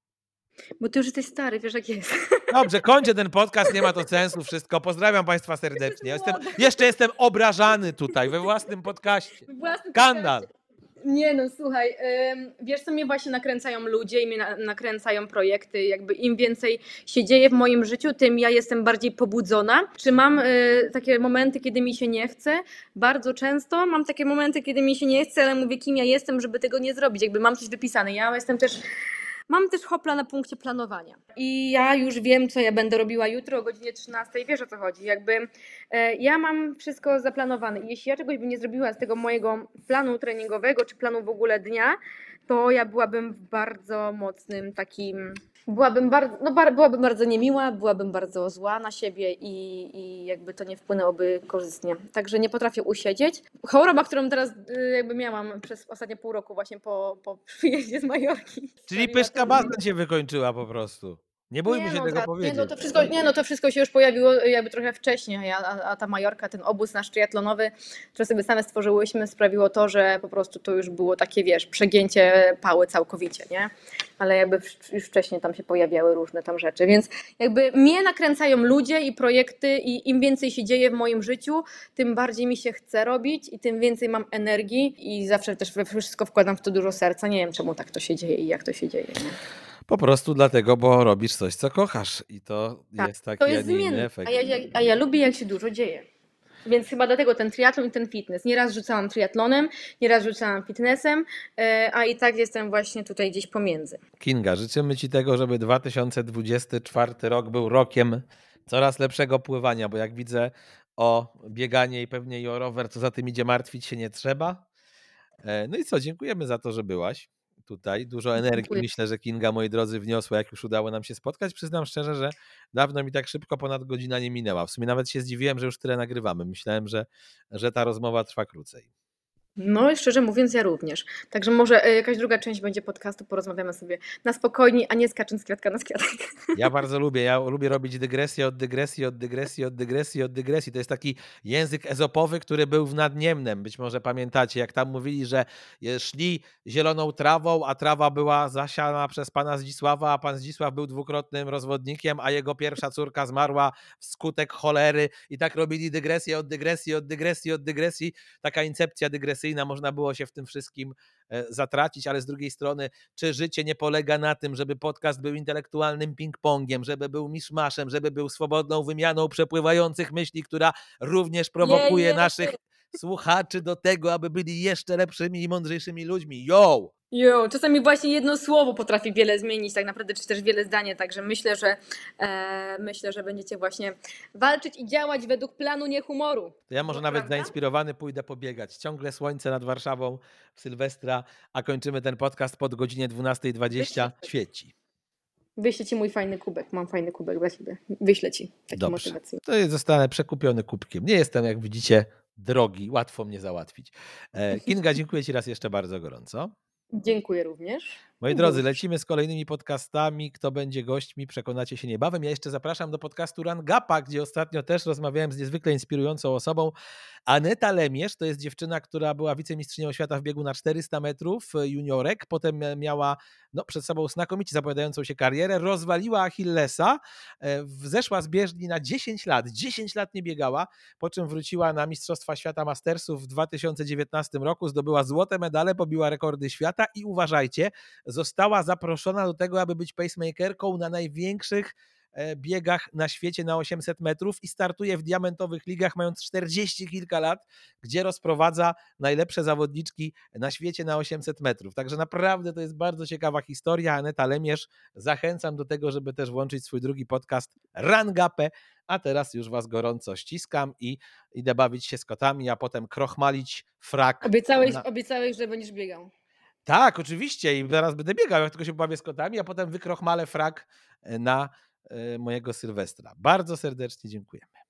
Speaker 2: Bo ty już jesteś stary, wiesz jak jest.
Speaker 1: Dobrze, kończę ten podcast, nie ma to sensu, wszystko. Pozdrawiam Państwa serdecznie. Jestem, jeszcze jestem obrażany tutaj we własnym podcaście.
Speaker 2: Własny
Speaker 1: Skandal.
Speaker 2: podcast. Nie no, słuchaj, ym, wiesz co, mnie właśnie nakręcają ludzie i mnie na, nakręcają projekty, jakby im więcej się dzieje w moim życiu, tym ja jestem bardziej pobudzona. Czy mam y, takie momenty, kiedy mi się nie chce? Bardzo często mam takie momenty, kiedy mi się nie chce, ale mówię, kim ja jestem, żeby tego nie zrobić, jakby mam coś wypisane. Ja jestem też... Mam też hopla na punkcie planowania. I ja już wiem, co ja będę robiła jutro o godzinie trzynastej. Wiesz o co chodzi. Jakby e, ja mam wszystko zaplanowane. I jeśli ja czegoś bym nie zrobiła z tego mojego planu treningowego, czy planu w ogóle dnia, to ja byłabym w bardzo mocnym takim... Byłabym bardzo, no bar, byłabym bardzo niemiła, byłabym bardzo zła na siebie i, i jakby to nie wpłynęłoby korzystnie. Także nie potrafię usiedzieć. Choroba, którą teraz y, jakby miałam przez ostatnie pół roku właśnie po, po przyjeździe z Majorki.
Speaker 1: Czyli
Speaker 2: sprawiła
Speaker 1: pyszka
Speaker 2: to, że-
Speaker 1: basen się wykończyła po prostu. Nie bójmy się
Speaker 2: no,
Speaker 1: tego
Speaker 2: tak,
Speaker 1: powiedzieć.
Speaker 2: Nie no, to wszystko, nie, no to wszystko się już pojawiło jakby trochę wcześniej, a, ja- a, a ta Majorka, ten obóz nasz triatlonowy, który sobie same stworzyłyśmy, sprawiło to, że po prostu to już było takie, wiesz, przegięcie pały całkowicie, nie? Ale jakby w- już wcześniej tam się pojawiały różne tam rzeczy, więc jakby mnie nakręcają ludzie i projekty i im więcej się dzieje w moim życiu, tym bardziej mi się chce robić i tym więcej mam energii i zawsze też we wszystko wkładam w to dużo serca. Nie wiem, czemu tak to się dzieje i jak to się dzieje, nie?
Speaker 1: Po prostu dlatego, bo robisz coś, co kochasz i to
Speaker 2: Tak,
Speaker 1: jest taki,
Speaker 2: To
Speaker 1: a
Speaker 2: jest
Speaker 1: nie inny
Speaker 2: zmienne,
Speaker 1: efekt.
Speaker 2: a ja, ja, a ja lubię jak się dużo dzieje. Więc chyba dlatego ten triatlon i ten fitness. Nieraz rzucałam triatlonem, nieraz rzucałam fitnessem, e, a i tak jestem właśnie tutaj gdzieś pomiędzy.
Speaker 1: Kinga, życzymy Ci tego, żeby dwa tysiące dwudziesty czwarty rok był rokiem coraz lepszego pływania, bo jak widzę, o bieganie i pewnie i o rower, co za tym idzie, martwić się nie trzeba. E, No i co, dziękujemy za to, że byłaś tutaj. Dużo energii,
Speaker 2: Dziękuję.
Speaker 1: myślę, że Kinga, moi drodzy, wniosła, jak już udało nam się spotkać. Przyznam szczerze, że dawno mi tak szybko ponad godzina nie minęła. W sumie nawet się zdziwiłem, że już tyle nagrywamy. Myślałem, że, że ta rozmowa trwa krócej.
Speaker 2: No i szczerze mówiąc, ja również. Także może e, jakaś druga część będzie podcastu, porozmawiamy sobie na spokojnie, a nie skacząc z kwiatka na kwiatek.
Speaker 1: Ja bardzo lubię, ja lubię robić dygresję od dygresji, od dygresji, od dygresji, od dygresji. To jest taki język ezopowy, który był w Nadniemnem. Być może pamiętacie, jak tam mówili, że szli zieloną trawą, a trawa była zasiana przez pana Zdzisława, a pan Zdzisław był dwukrotnym rozwodnikiem, a jego pierwsza córka zmarła wskutek cholery i tak robili dygresję od dygresji, od dygresji, od dygresji. Taka incepcja dygresyjna, można było się w tym wszystkim e, zatracić, ale z drugiej strony, czy życie nie polega na tym, żeby podcast był intelektualnym ping-pongiem, żeby był miszmaszem, żeby był swobodną wymianą przepływających myśli, która również prowokuje
Speaker 2: Jej,
Speaker 1: naszych słuchaczy do tego, aby byli jeszcze lepszymi i mądrzejszymi ludźmi. Yo!
Speaker 2: Jo, czasami właśnie jedno słowo potrafi wiele zmienić, tak naprawdę, czy też wiele zdanie, także myślę, że e, myślę, że będziecie właśnie walczyć i działać według planu, nie humoru.
Speaker 1: To ja może
Speaker 2: Bo,
Speaker 1: nawet
Speaker 2: prawda?
Speaker 1: zainspirowany pójdę pobiegać. Ciągle słońce nad Warszawą w Sylwestra, a kończymy ten podcast pod godzinie dwunasta dwadzieścia.
Speaker 2: Wyślę.
Speaker 1: Świeci.
Speaker 2: Wyślę ci mój fajny kubek, mam fajny kubek dla ciebie. Wyślę ci taki
Speaker 1: Dobrze.
Speaker 2: motywacyjny.
Speaker 1: To jest, zostanę przekupiony kubkiem. Nie jestem, jak widzicie, drogi. Łatwo mnie załatwić. E, Kinga, dziękuję ci raz jeszcze bardzo gorąco.
Speaker 2: Dziękuję również.
Speaker 1: Moi drodzy, lecimy z kolejnymi podcastami. Kto będzie gośćmi, przekonacie się niebawem. Ja jeszcze zapraszam do podcastu Rangapa, gdzie ostatnio też rozmawiałem z niezwykle inspirującą osobą. Aneta Lemierz to jest dziewczyna, która była wicemistrzynią świata w biegu na czterysta metrów juniorek. Potem miała no, przed sobą znakomicie zapowiadającą się karierę. Rozwaliła Achillesa, zeszła z bieżni na dziesięć lat. dziesięć lat nie biegała, po czym wróciła na Mistrzostwa Świata Mastersów w dwa tysiące dziewiętnastym roku. Zdobyła złote medale, pobiła rekordy świata i uważajcie, została zaproszona do tego, aby być pacemakerką na największych biegach na świecie na osiemset metrów i startuje w diamentowych ligach, mając czterdzieści kilka lat, gdzie rozprowadza najlepsze zawodniczki na świecie na osiemset metrów. Także naprawdę to jest bardzo ciekawa historia. Aneta Lemierz, zachęcam do tego, żeby też włączyć swój drugi podcast Rangapę, a teraz już was gorąco ściskam i idę bawić się z kotami, a potem krochmalić frak.
Speaker 2: Obiecałeś,
Speaker 1: na...
Speaker 2: obiecałeś, że będziesz biegał.
Speaker 1: Tak, oczywiście i zaraz będę biegał, jak tylko się pobawię z kotami, a potem wykrochmalę frak na mojego Sylwestra. Bardzo serdecznie dziękujemy.